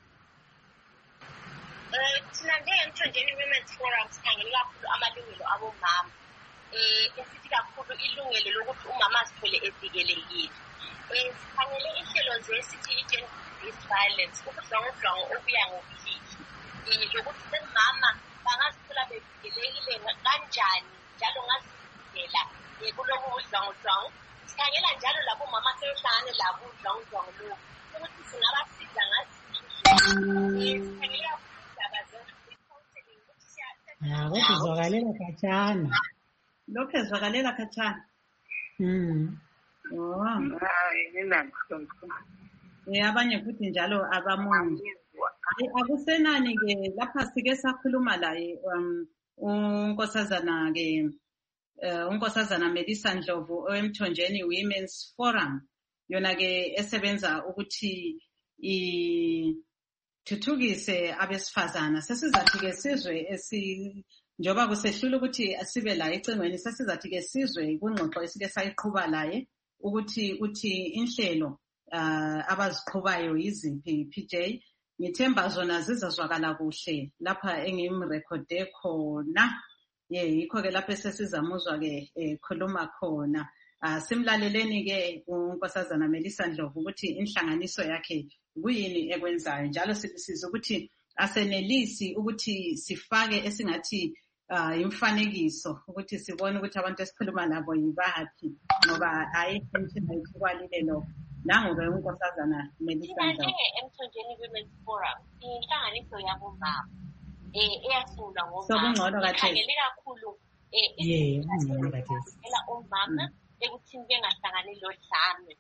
Eh thina njengemthonjeni Women's Forum sikhangela kakhulu amalungelo abomama. Eh esithi kakhulu ilungelo lokuthi umama asithole evikelekile. Eh sikhangele inhlelo zesithi i-gender-based violence ukudlwangudlwangu obuya ngobuhliki. Eh lokuthi semama bangazithola bevikelekile kanjani njalo ngazivikela kulobu budlwangudlwangu. Sikhangela njalo labo mama sebehlangane labo udlwangudlwangu lo ukuthi singabasiza ngaziphi indlela. Sikhangela indaba ze-counseling ukuthi Ah, ukuzwakalela khatshana. Lokho ezwakalela khatshana. Mm. Oh, hayi ninantsonto. Eh abanye futhi njalo abamungi. Akusenani ke lapha sike sakhuluma laye um unkosazana ke unkosazana Melissa Ndlovu oMthonjeni Women's Forum, yona ke esebenza ukuthi i thuthukise abesifazana. Sesizathi ke sizwe esi njoba kusehlula ukuthi asibe la ecingweni sasizathi ke sizwe kungxoxo esike sayiqhuba laye ukuthi uthi inhlelo uh, abaziqhubayo yiziphi P J. Ngithemba zona zizazwakala kuhle lapha engimrekode khona. Yeah, yikho ke lapho sesizamuzwa ke ekhuluma khona. Uh, simlaleleni ke unkosazana Melissa Ndlovu ukuthi inhlanganiso yakhe kuyini ekwenzayo njalo sibisiza ukuthi asenelisi ukuthi sifake esingathi uh, imfanekiso ukuthi sibone ukuthi abantu esikhuluma nabo yibaphi ngoba ayikho ayikwalile lo nangobe unkosazana Melissa Ndlovu Emthonjeni Women's Forum inhlanganiso yabo mama eh eyasungulwa ngomama sokungcono kahle ikhangele kakhulu eh yeah ela omama ekuthini bengahlangani lodlame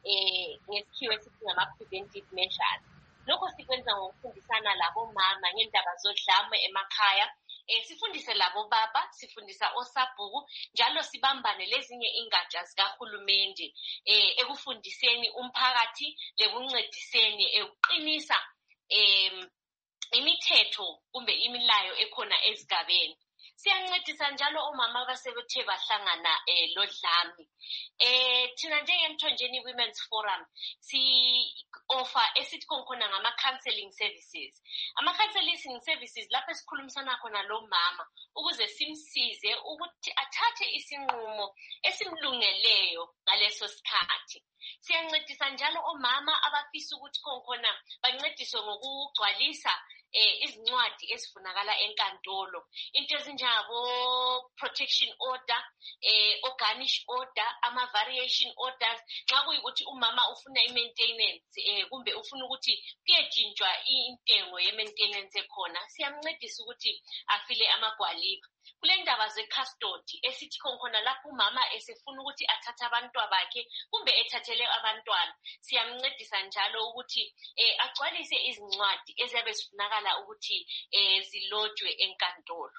eh ngesikhiwo esithi ngama preventive measures. Lokho sikwenza ngokufundisana labo mama ngendaba zodlame emakhaya. Eh sifundise labo baba, sifundisa osabhuku, njalo sibambane lezinye ingatsha zikahulumende eh ekufundiseni umphakathi lekuncediseni ekuqinisa em imithetho kumbe imilayo ekhona ezigabeni. Siyancedisa njalo omama abasebethe bahlangana eh lodlame. Eh thina njengeMthonjeni Women's Forum si offer esithi khona ngama counseling services. Ama counseling services lapho esikhulumisana khona lo mama ukuze simsize ukuthi athathe isinqumo esimlungeleyo ngaleso sikhathi. Siyancedisa njalo omama abafisa ukuthi khona bancediswe ngokugcwalisa eh izincwadi esifunakala enkantolo, into ezinjengabo protection order, eh organish order, ama variation orders. Xa kuyikuthi umama ufuna i-maintenance eh kumbe ufuna ukuthi kuyejintshwa intengo ye-maintenance ekhona, siyamncedisa ukuthi afile amagwaliba. Kule ndaba ze-custody esithi khona lapho umama esefuna ukuthi athathe abantwana bakhe kumbe ethathele abantwana, siyamncedisa njalo ukuthi eh agcwalise izincwadi eziyabe zifunakala ukuthi eh zilotshwe enkantolo.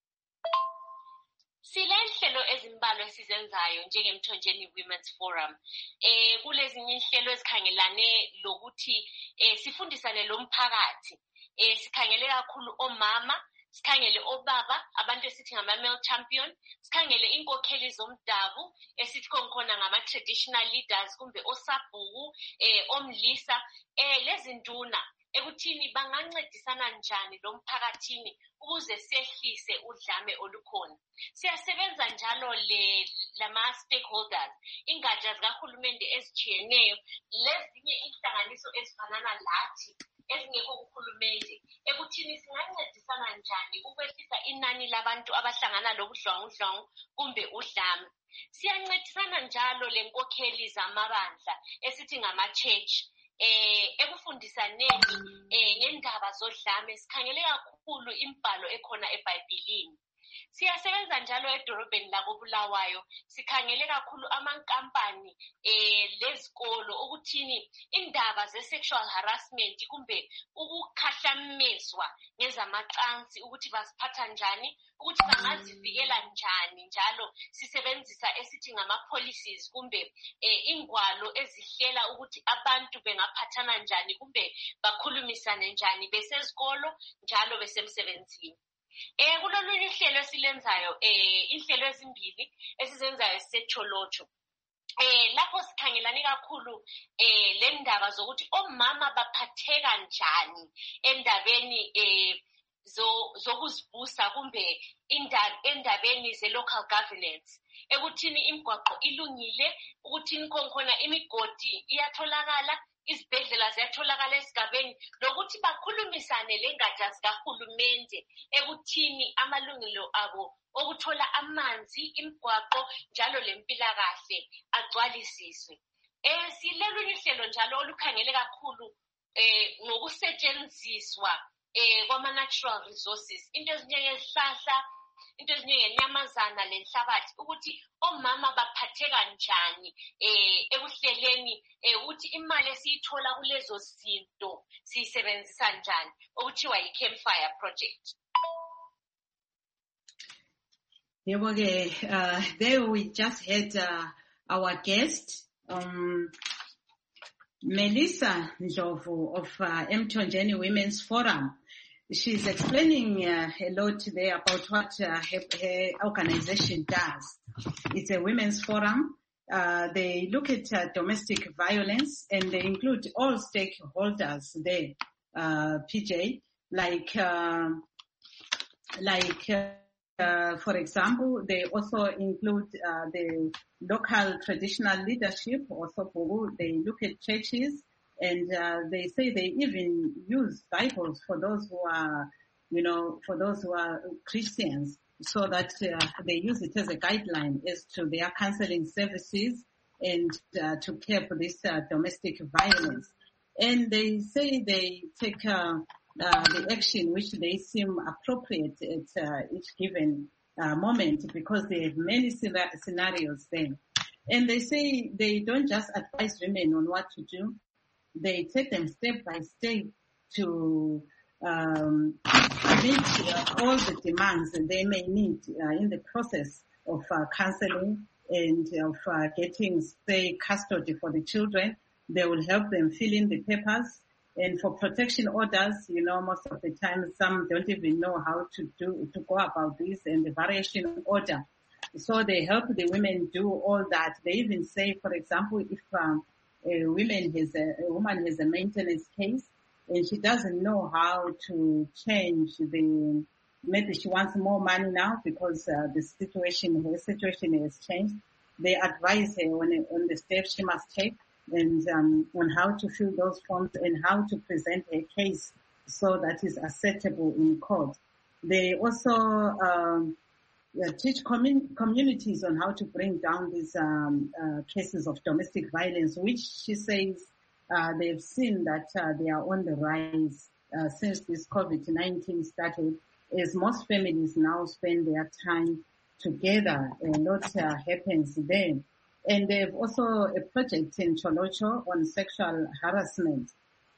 Silenhlelo ezimbalwa esizenzayo njengeMthonjeni Women's Forum. Eh kulezinye inhlelo ezikhangelane lokuthi eh sifundisane lo mphakathi. Eh sikhangele kakhulu omama, sikhangele obaba, abantu esithi ngama male champion, sikhangele inkokheli zomdabu esithi khona ngama traditional leaders kumbe osabhuku, eh omlisa, eh lezinduna ekuthini bangancedisana njani lo mphakathini ukuze sehlise udlame olukhona. Siyasebenza njalo le lama stakeholders, ingatsha zikahulumende ezijiyeneyo, lezinye inhlanganiso ezifanana lathi ezingekho kuhulumende, ekuthini singancedisana njani ukwehlisa inani labantu abahlangana lobudlwangudlwangu kumbe udlame. Siyancedisana njalo lenkokheli zamabandla esithi ngama church eh ekufundisaneni eh ngendaba zodlame. Sikhangele kakhulu imbhalo ekhona eBhayibhelini. Siyasebenza njalo edorobheni lakoBulawayo, sikhangele kakhulu amankampani eh lezikolo ukuthini indaba ze sexual harassment kumbe ukukhahlamezwa ngezamacansi ukuthi basiphatha njani, ukuthi bangazivikela njani. Njalo sisebenzisa esithi ngama policies kumbe eh ingwalo ezihlela ukuthi abantu bengaphathana njani kumbe bakhulumisane njani besezikolo njalo besemsebenzini. Eh kulolunye ihlelo esilenzayo eh inhlelo ezimbili esizenzayo secholocho. Eh lapho sikhangelani kakhulu eh le ndaba zokuthi omama baphatheka njani endabeni eh zo zokuzibusa kumbe endabeni ze local governance, ekuthini imigwaqo ilungile, ukuthini khona imigodi iyatholakala, izibhedlela ziyatholakala esigabeni, lokuthi bakhulumisane lengatsha zikahulumende ekuthini amalungelo abo okuthola amanzi, imigwaqo njalo lempilakahle agcwalisiswe. Eh silelunye ihlelo njalo olukhangele kakhulu eh ngokusetshenziswa eh kwama natural resources, into ezinjengezihlahla, into ezinjengenyamazana lenhlabathi, ukuthi omama baphatheka njani eh ekuhleleni eh ukuthi imali esiyithola kulezo zinto siyisebenzisa njani, okuthiwa yi-Campfire project. Yebo ke uh there we just had uh, our guest um Melissa Ndlovu of uh, Emthonjeni Women's Forum. she's explaining uh, a lot there about what uh, her, her organization does. It's a women's forum. Uh, they look at uh, domestic violence, and they include all stakeholders there, uh, P J, like, uh, like, uh, uh, for example, they also include uh, the local traditional leadership, also they look at churches, and uh, they say they even use Bibles for those who are, you know, for those who are Christians, so that uh, they use it as a guideline as to their counseling services and uh, to curb this uh, domestic violence. And they say they take uh, uh, the action which they seem appropriate at uh, each given uh, moment, because they have many scenarios then. And they say they don't just advise women on what to do. They take them step by step to um, meet uh, all the demands that they may need uh, in the process of uh, counseling and of uh, getting, say, custody for the children. They will help them fill in the papers. And for protection orders, you know, most of the time some don't even know how to do, to go about this, and the variation order. So they help the women do all that. They even say, for example, if um, a woman has a, a woman has a maintenance case, and she doesn't know how to change the, maybe she wants more money now because uh, the situation, her situation has changed. They advise her on, on the steps she must take, and um, on how to fill those forms and how to present a case so that is acceptable in court. They also um, uh, teach commun- communities on how to bring down these um, uh, cases of domestic violence, which she says Uh, they've seen that uh, they are on the rise uh, since this COVID nineteen started, as most families now spend their time together. A lot uh, happens there. And they've also a project in Cholocho on sexual harassment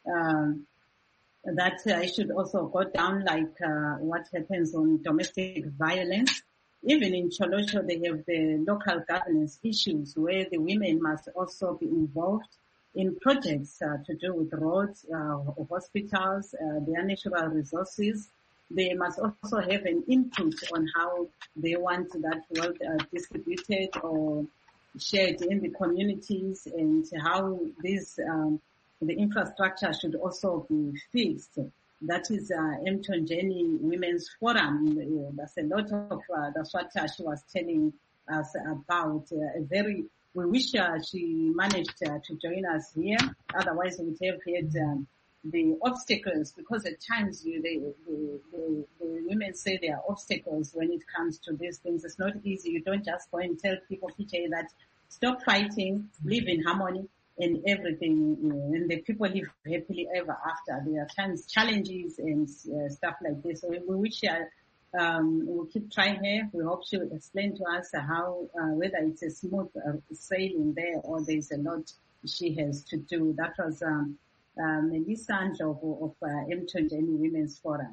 um, that uh, should also go down like uh, what happens on domestic violence. Even in Cholocho, they have the local governance issues where the women must also be involved in projects uh, to do with roads, uh, hospitals, uh, their natural resources. They must also have an input on how they want that wealth uh, distributed or shared in the communities, and how this um, the infrastructure should also be fixed. That is uh, Mthonjeni Women's Forum. Uh, that's a lot of uh, that's what uh, she was telling us about. Uh, a very We wish uh, she managed uh, to join us here. Otherwise, we would have had um, the obstacles, because at times you, the, the, the, the women say there are obstacles when it comes to these things. It's not easy. You don't just go and tell people, P J, that stop fighting, live in harmony, and everything, you know, and the people live happily ever after. There are times challenges and uh, stuff like this. So we wish uh, Um, we'll keep trying here. We hope she will explain to us how, uh, whether it's a smooth uh, sailing there or there's a lot she has to do. That was um, uh, Melissa Ndlovu of uh, Mthonjeni Women's Forum.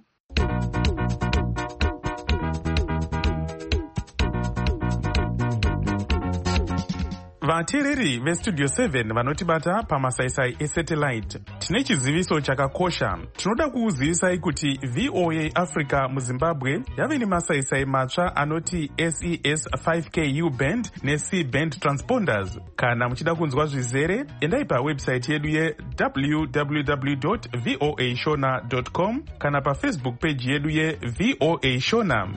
vateereri vestudio seven vanotibata pamasaisai esatellite, tine chiziviso chakakosha. Tinoda kukuzivisai kuti V O A Africa muZimbabwe yave nemasaisai matsva anoti S E S five K U band ne-C band transponders. Kana muchida kunzwa zvizere, endai pawebsite yedu ye w w w dot voa shona dot com kana pafacebook page yedu ye V O A Shona.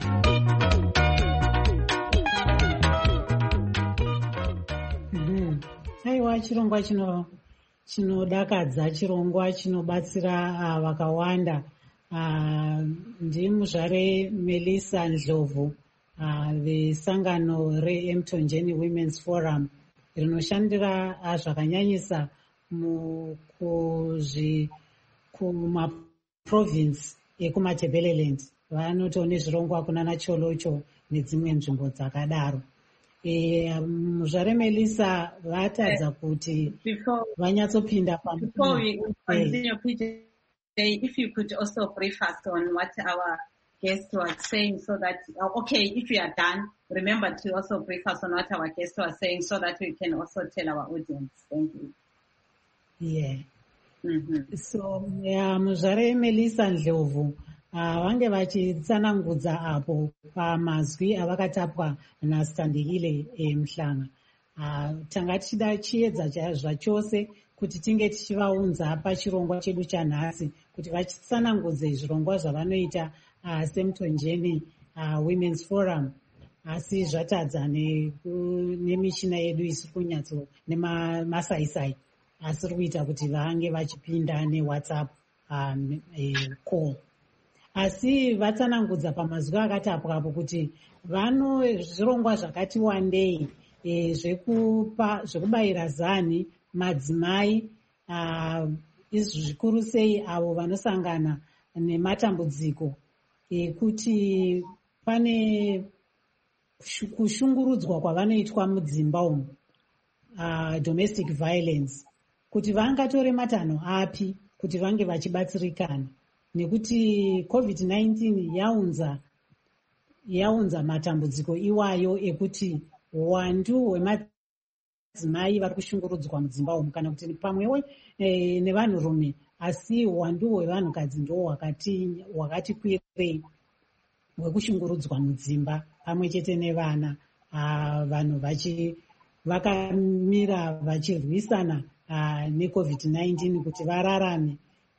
Aiwa, chirongwa chino chinodakadza, chirongwa chinobatsira uh, vakawanda. Uh, ndimuzvare Melissa Ndlovu, uh, vesangano reMthonjeni Women's Forum rinoshandira uh, zvakanyanyisa kumaprovince ekumaTebeleland. Vanoto nezvirongwa kunana Cholocho nedzimwe nzvimbo dzakadaro. Muzvare Melissa vatadza kuti vanyatsopinda pamwe. Before we continue, P J, if you could also brief us on what our guests were saying, so that, okay, if you are done, remember to also brief us on what our guests were saying, so that we can also tell our audience. Thank you. Yeah. Mm-hmm. So, yeah, Muzvare Melissa Ndlovu vange vachitsanangudza apo pamazwi avakatapwa naStandekile Mhlanga. Tanga tichida chiedza zvachose kuti tinge tichivaunza pachirongwa chedu chanhasi kuti vachitsanangudze zvirongwa zvavanoita seMtonjeni Women's Forum, asi zvatadza nemichina yedu isiri kunyatso nemasaisai asiri kuita kuti vange vachipinda neWhatsApp call. Asi vatsanangudza pamazwi akatapwa apo kuti vano zvirongwa zvakati wandei zvekubayira zani madzimai izvi zvikuru sei avo vanosangana nematambudziko ekuti pane kushungurudzwa kwavanoitwa mudzimba umu, domestic violence, kuti vangatore matanho api kuti vange vachibatsirikana, nekuti covid nineteen yaunza yaunza matambudziko iwayo ekuti uwandu hwemadzimai vari kushungurudzwa mudzimba umu kana kuti pamwewo e, nevanhurume, asi uwandu hwevanhukadzi ndo hwakati hwakati kwirei hwekushungurudzwa mudzimba pamwe chete nevana. Vanhu vachi vakamira vachirwisana necovid nineteen kuti vararame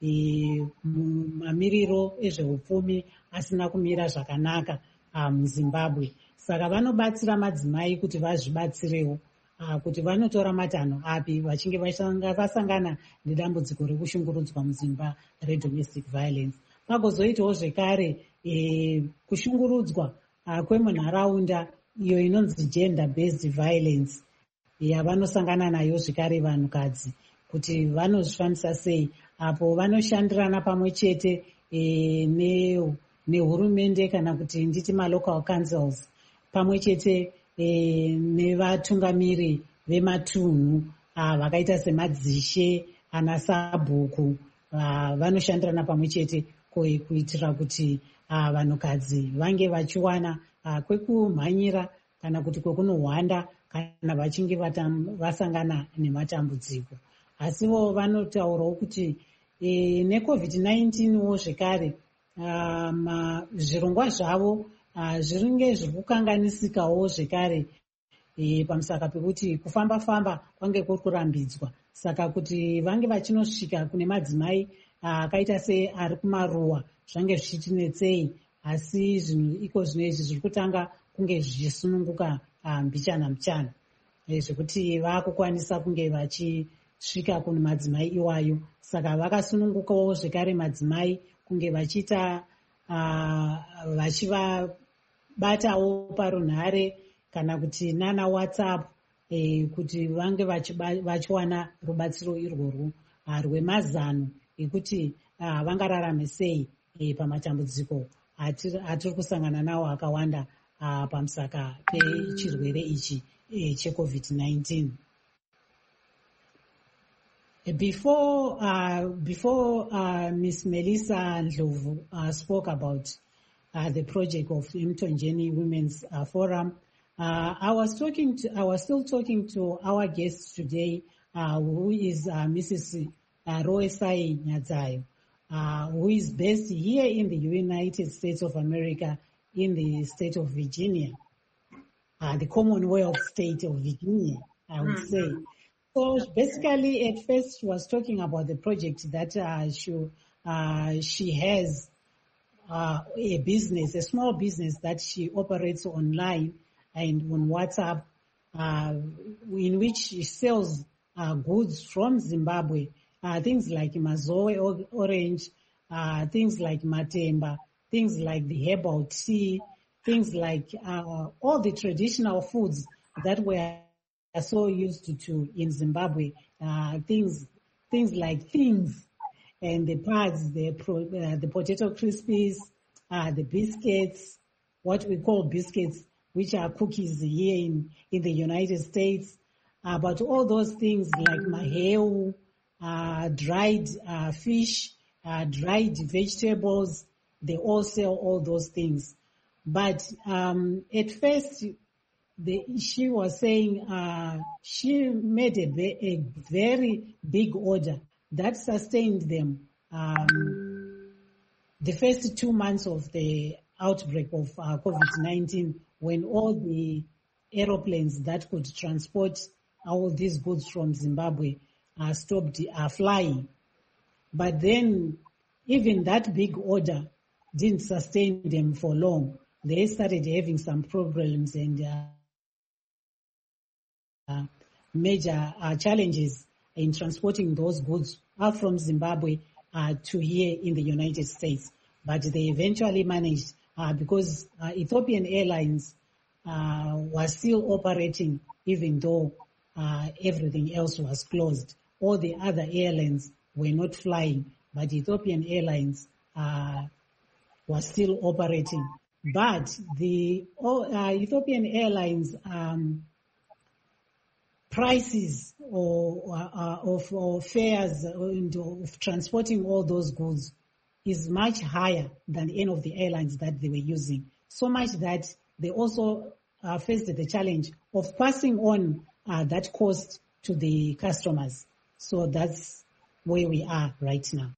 mamiriro ezveupfumi asina kumira zvakanaka muZimbabwe. Saka vanobatsira madzimai kuti vazvibatsirewo, kuti vanotora matanho api vachinge vasangana nedambudziko rekushungurudzwa mudzimba redomestic violence. Pagozoitawo zvekare kushungurudzwa kwemunharaunda iyo inonzi gender based violence yavanosangana nayo zvekare vanhukadzi, kuti vanozvifambisa sei apo vanoshandirana pamwe chete nehurumende kana kuti nditi malocal councils pamwe chete nevatungamiri vematunhu vakaita semadzishe ana sabhuku, vanoshandirana pamwe chete kuitira kuti vanhukadzi vange vachiwana kwekumhanyira kana kuti kwekunohwanda kana vachinge vasangana nematambudziko. Asiwo vanotaurawo kuti necovid nineteen wo zvekare zvirongwa zvavo zviringe zviri kukanganisikawo zvekare pamusaka pekuti kufamba famba kwange kuri kurambidzwa, saka kuti vange vachinosvika kune madzimai akaita se ari kumaruwa zvange zvichitinetsei, asi zvinhu iko zvino izvi zviri kutanga kunge zvichisununguka mbichana mbichana zvekuti vakukwanisa kunge vachisvika kune madzimai iwayo. Saka vakasunungukawo zvekare madzimai kunge vachiita vachivabatawo parunhare kana kuti nana WhatsApp kuti vange vachiwana rubatsiro irworwo rwemazano ekuti vangararame sei pamatambudziko atiri kusangana nawo akawanda pamusaka pechirwere ichi checovid nineteen. Before uh, before uh, Miss Melissa Ndlovu uh, spoke about uh, the project of Mtonjeni Women's uh, Forum, uh, I was talking to, I was still talking to our guest today, uh, who is uh, Missus Uh, Roesai Nyadzayo, uh, who is based here in the United States of America in the state of Virginia, uh, the Commonwealth state of Virginia, I would mm-hmm. say. So basically, at first, she was talking about the project that uh, she, uh, she has uh, a business, a small business that she operates online and on WhatsApp, uh, in which she sells uh, goods from Zimbabwe, uh, things like Mazoe orange, uh, things like Matemba, things like the herbal tea, things like uh, all the traditional foods that were are so used to, to in Zimbabwe, uh, things things like things and the pads, the pro, uh, the potato crispies, uh, the biscuits, what we call biscuits, which are cookies here in, in the United States, uh, but all those things like maheu, uh, dried uh, fish, uh, dried vegetables, they all sell all those things. But um, at first, The, she was saying uh, she made a, a very big order that sustained them um, the first two months of the outbreak of uh, COVID nineteen, when all the aeroplanes that could transport all these goods from Zimbabwe uh, stopped uh, flying. But then even that big order didn't sustain them for long. They started having some problems and uh, uh, major uh, challenges in transporting those goods out from Zimbabwe uh, to here in the United States. But they eventually managed uh, because uh, Ethiopian Airlines uh, was still operating even though uh, everything else was closed. All the other airlines were not flying, but Ethiopian Airlines uh, was still operating. But the uh, Ethiopian Airlines um, prices or, uh, of or fares of transporting all those goods is much higher than any of the airlines that they were using. So much that they also uh, faced the challenge of passing on uh, that cost to the customers. So that's where we are right now.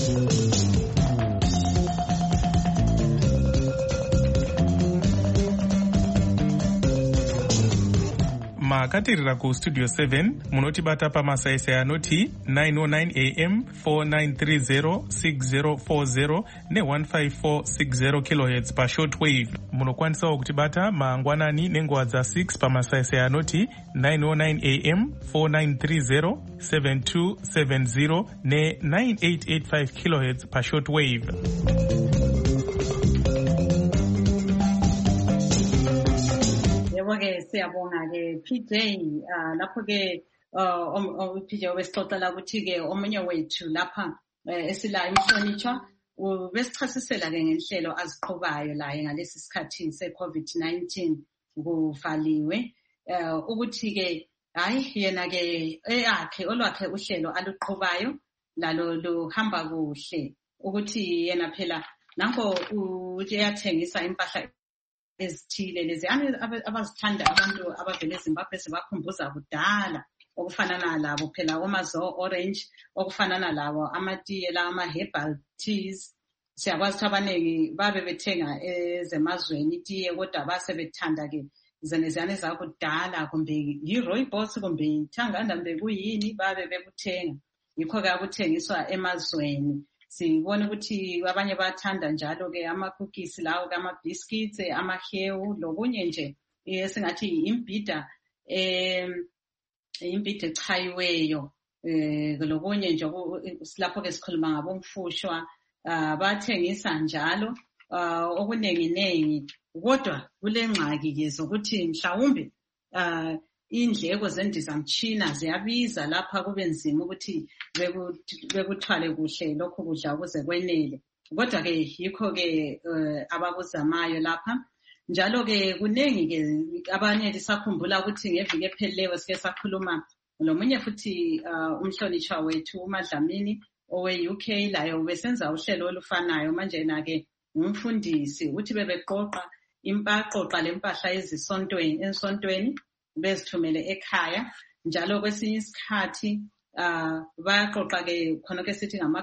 makatirira kustudio seven munotibata pamasaisai anoti nine oh nine a m, four nine three zero, six zero four zero ne one five four six zero kilohertz pashortwave. Munokwanisawo kutibata mangwanani nenguva dza six pamasaisai anoti nine oh nine a m, four nine three zero, seven two seven zero ne nine eight eight five kilohertz pashortwave. Ke siyabonga ke P J uh, lapho ke uh, um, P J wesixoxela ukuthi ke omunye wethu lapha esila imhlonitshwa ubesichasisela ke ngenhlelo aziqhubayo la ngalesi sikhathi se COVID nineteen kuvaliwe uh, ukuthi ke hayi yena ke eyakhe olwakhe uhlelo aluqhubayo lalo luhamba kuhle ukuthi yena phela nanko uyathengisa impahla ezithile lezi abazithanda abantu abavele eZimbabwe sebakhumbuza kudala okufanana labo phela omazo orange okufanana labo amatiye la ama herbal teas siyakwazi ukuthi abaningi babe bethenga ezemazweni itiye kodwa basebethanda ke zenezane zakudala kumbe yi-rooibos kumbe ithanganda mbe kuyini babe bekuthenga yikho ke akuthengiswa emazweni. Sibone ukuthi abanye bathanda njalo ke ama-cookies lawo ke ama-biscuits amahewu lokunye nje esingathi imbida em imbida echayiweyo eh lokunye nje lapho ke sikhuluma ngabomfushwa bathengisa njalo okuningi nengi kodwa kule ngxaki ke zokuthi mhlawumbe indleko zendizamtshina ziyabiza lapha kube nzima ukuthi bekuthwale kuhle lokho kudla ukuze kwenele kodwa ke yikho ke abakuzamayo lapha njalo ke kunengi ke abanye lisakhumbula ukuthi ngeviki ephelileyo sike sakhuluma lomunye futhi umhlonitshwa wethu uMadlamini owe U K layo besenza uhlelo olufanayo manje na ke umfundisi uthi bebeqoqa impaqoqa lempahla ezisontweni ensontweni bezithumele ekhaya njalo kwesinye isikhathi uh bayaqoqa ke khona ke sithi ngama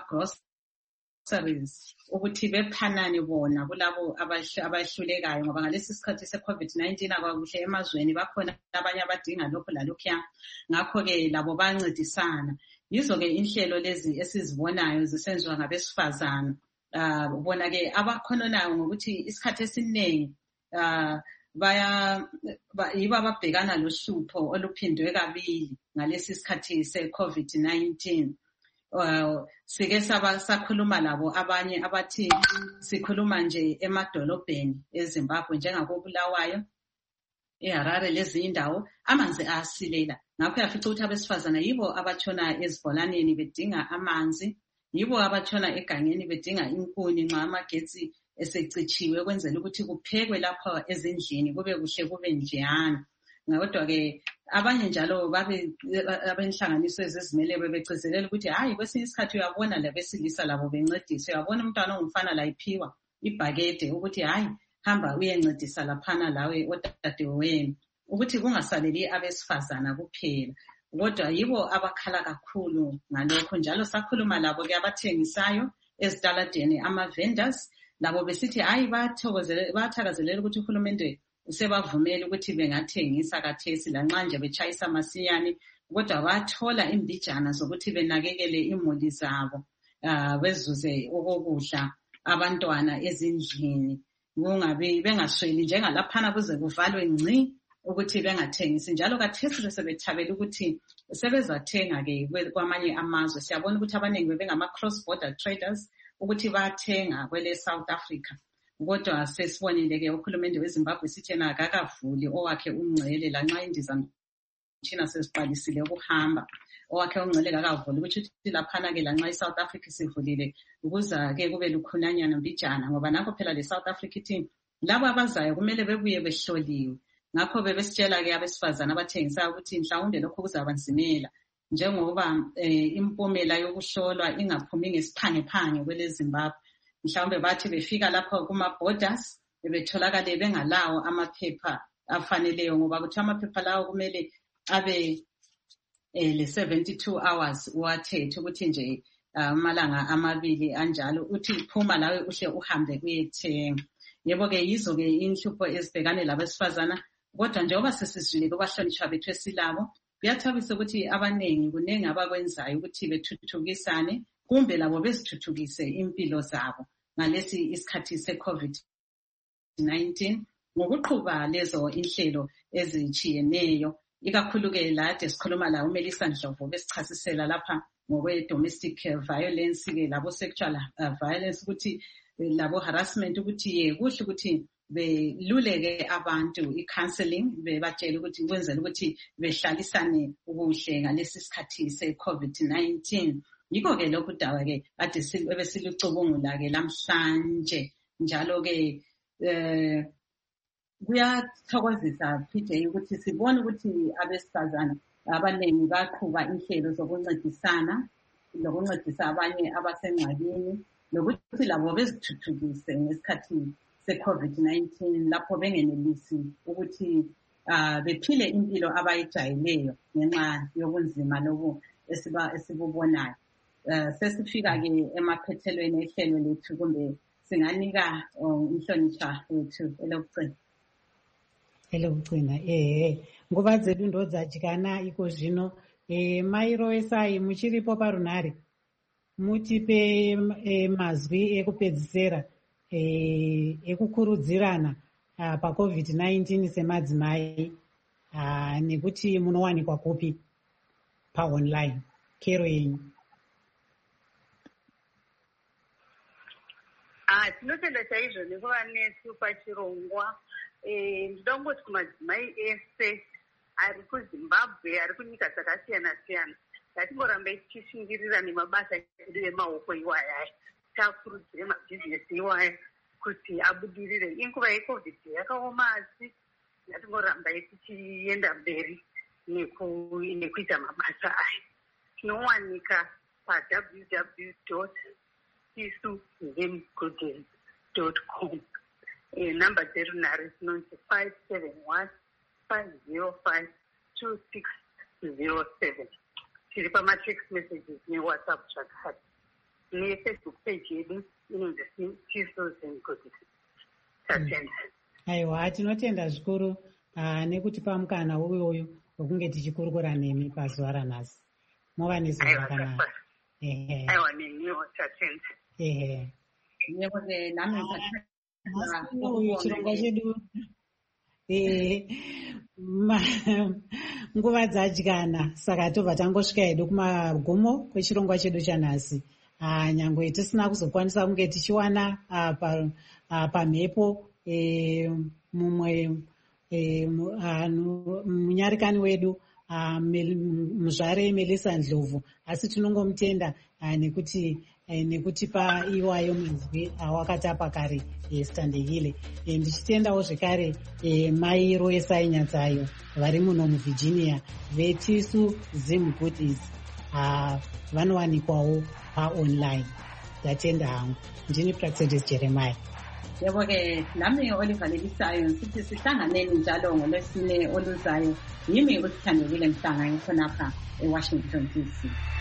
groceries ukuthi bephanane bona kulabo abahlulekayo ngoba ngalesi sikhathi se COVID nineteen abakuhle emazweni bakhona abanye abadinga lokho lalokho ngakho ke labo bancedisana yizo ke inhlelo lezi esizibonayo zisenziwa ngabesifazana uh ubona ke abakhononayo ngokuthi isikhathi esiningi uh baya yibo ababhekana lohlupho oluphindwe kabili ngalesi sikhathi se COVID nineteen. Uh, sike sakhuluma labo abanye abathi sikhuluma nje emadolobheni eZimbabwe njengakobulawayo eHarare lezi indawo amanzi asilela ngakho yafica ukuthi abesifazana yibo abatshona ezibholaneni bedinga amanzi yibo abatshona egangeni bedinga inkuni nxa amagetsi esecitshiwe kwenzela ukuthi kuphekwe lapha ezindlini kube kuhle kube njeyana ngodwa ke abanye njalo babe abenhlanganiso ezizimele bebegcizelela ukuthi hayi kwesinye isikhathi uyabona labesilisa labo bencedisa uyabona umntwana ongumfana la iphiwa ibhakede ukuthi hayi hamba uyencedisa laphana lawe odadewenu ukuthi kungasaleli abesifazana kuphela kodwa yibo abakhala kakhulu ngalokho njalo sakhuluma labo ke abathengisayo ezitaladeni ama-vendors labo besithi hayi bathakazelela ukuthi uhulumende usebavumele ukuthi bengathengisa kathesi lanxa nje betshayisa masiyane, kodwa bathola imbijana zokuthi benakekele imuli zabo uh, bezuze okokudla abantwana ezindlini, kungabi bengasweli njengalaphana kuze kuvalwe ngci ukuthi bengathengisi. Njalo kathesi besebethabela ukuthi sebezathenga-ke kwamanye amazwe. Siyabona ukuthi abaningi bebengama cross-border traders ukuthi bathenga kwele South Africa, kodwa sesibonile-ke uhulumende weZimbabwe sithi yena akakavuli owakhe ungcele lanxa indiza China sesiqalisile ukuhamba, owakhe ungcele kakavuli, ukuthi laphana-ke lanxa iSouth Africa sivulile ukuza-ke kube lukhunanyana mbijana, ngoba nakho phela le South Africa ithi labo abazayo kumele bebuye behloliwe. Ngakho bebesitshela-ke abesifazana abathengisayo ukuthi mhlawumbe lokho kuzabanzimela njengoba eh, impumela yokuhlolwa ingaphumi ngesiphangephange kwele Zimbabwe. Mhlawumbe bathi befika lapho kuma-borders bebetholakale bengalawo amaphepha afaneleyo, ngoba kuthi amaphepha lawo kumele abe eh, le seventy-two hours uwathethe ukuthi nje amalanga uh, amabili anjalo uthi phuma lawe uhle uhambe uyethenga. Yebo-ke yizo-ke inhlupho ezibhekane labesifazana, kodwa njengoba sesizwile kubahlonishwa bethu esilabo, kuyathabisa ukuthi abaningi kunengi abakwenzayo ukuthi bethuthukisane kumbe labo bezithuthukise impilo zabo ngalesi isikhathi se-COVID nineteen ngokuqhuba lezo inhlelo ezichiyeneyo. Ikakhulu-ke lade sikhuluma la uMelisa Ndlovu besichasisela lapha ngokwe-domestic violence-ke labo sexual uh, violence, ukuthi labo harassment, ukuthi ye kuhle ukuthi beluleke abantu i-counseling, bebatshela ukuthi kwenzela ukuthi behlalisane kuhle ngalesi sikhathi se-COVID nineteen. Yiko-ke lokhu dawa-ke ade besilucubungula-ke lamhlanje. Njalo-ke eh kuyathokozisa P J ukuthi sibone ukuthi abesifazana abaningi baqhuba inhlelo zokuncedisana lokuncedisa abanye abasengxakini, lokuthi labo bezithuthukise ngesikhathi se-COVID nineteen lapho bengenelisi ukuthi uh, bephile impilo abayijayeleyo ngenxa yobunzima lobu esibubonayo. Uh, sesifika-ke emaphethelweni ehlelo lethu, kumbe singanika umhlonishwa wethu elokugcina. elokugcina eh nguva dzedu ndo dzadyana iko zvino. eh Mairo Esai muchiripo parunhare mutipe eh, mazwi ekupedzisera eh ekukurudzirana uh, pa COVID nineteen semadzimai uh, nekuti munowanikwa kupi pa online. Kero yenyu. Ah, tinotenda chaizvo nekuva nesu pachirongwa. Eh, ndinoda kungoti kumadzimai ese ari kuZimbabwe, ari kunyika dzakasiyana siyana, ngatimborambai tichishingirira nemabasa edu emaoko iwaya, takurudzire mabhizinesi iwaya kuti abudirire. Inguva yeCovid yakaoma asi ngatimborambai tichienda mberi nekuita mabasa aya. Tinowanika pa w w w dot tisu zim goodens dot com. E, namba dzedu nhare dzinonzi five seven one five zero five two six zero seven. Tiri pamatext messages newhatsapp zvakare. NeFacebook page yedu inonzi tisu zim goodens. Tatenda. Aiwa, tinotenda zvikuru uh, nekutipa mukana uyoyo wekunge tichikurukura nemi pazuva ranhasi. Mova nezuva rakanaka. Aiwa, neniwo tatenda. Ehe. Yebo-ke nami uyu chirongwa chedu nguva dzadyana, saka tobva tangosvika hedu kumagumo kwechirongwa chedu chanhasi. Nyangwe tisina kuzokwanisa kunge tichiwana pamhepo mumwe munyarikani wedu muzvare Melisa Ndlovu, asi tinongomutenda nekuti nekutipa iwayo mazwi awakatapa kare standehile. Ndichitendawo zvekare Mairo Esai Nyatsayo vari muno muVirginia vetisu Zim Goodies vanowanikwawo paonline. Ndatenda hangu. Ndini Praxedis Jeremiah. Yebo-ke nami Oliver Lelisayo sithi sihlanganeni njalo ngolwesine oluzayo. Yimi usithandekile Mhlanga ngikhonapha eWashington D C.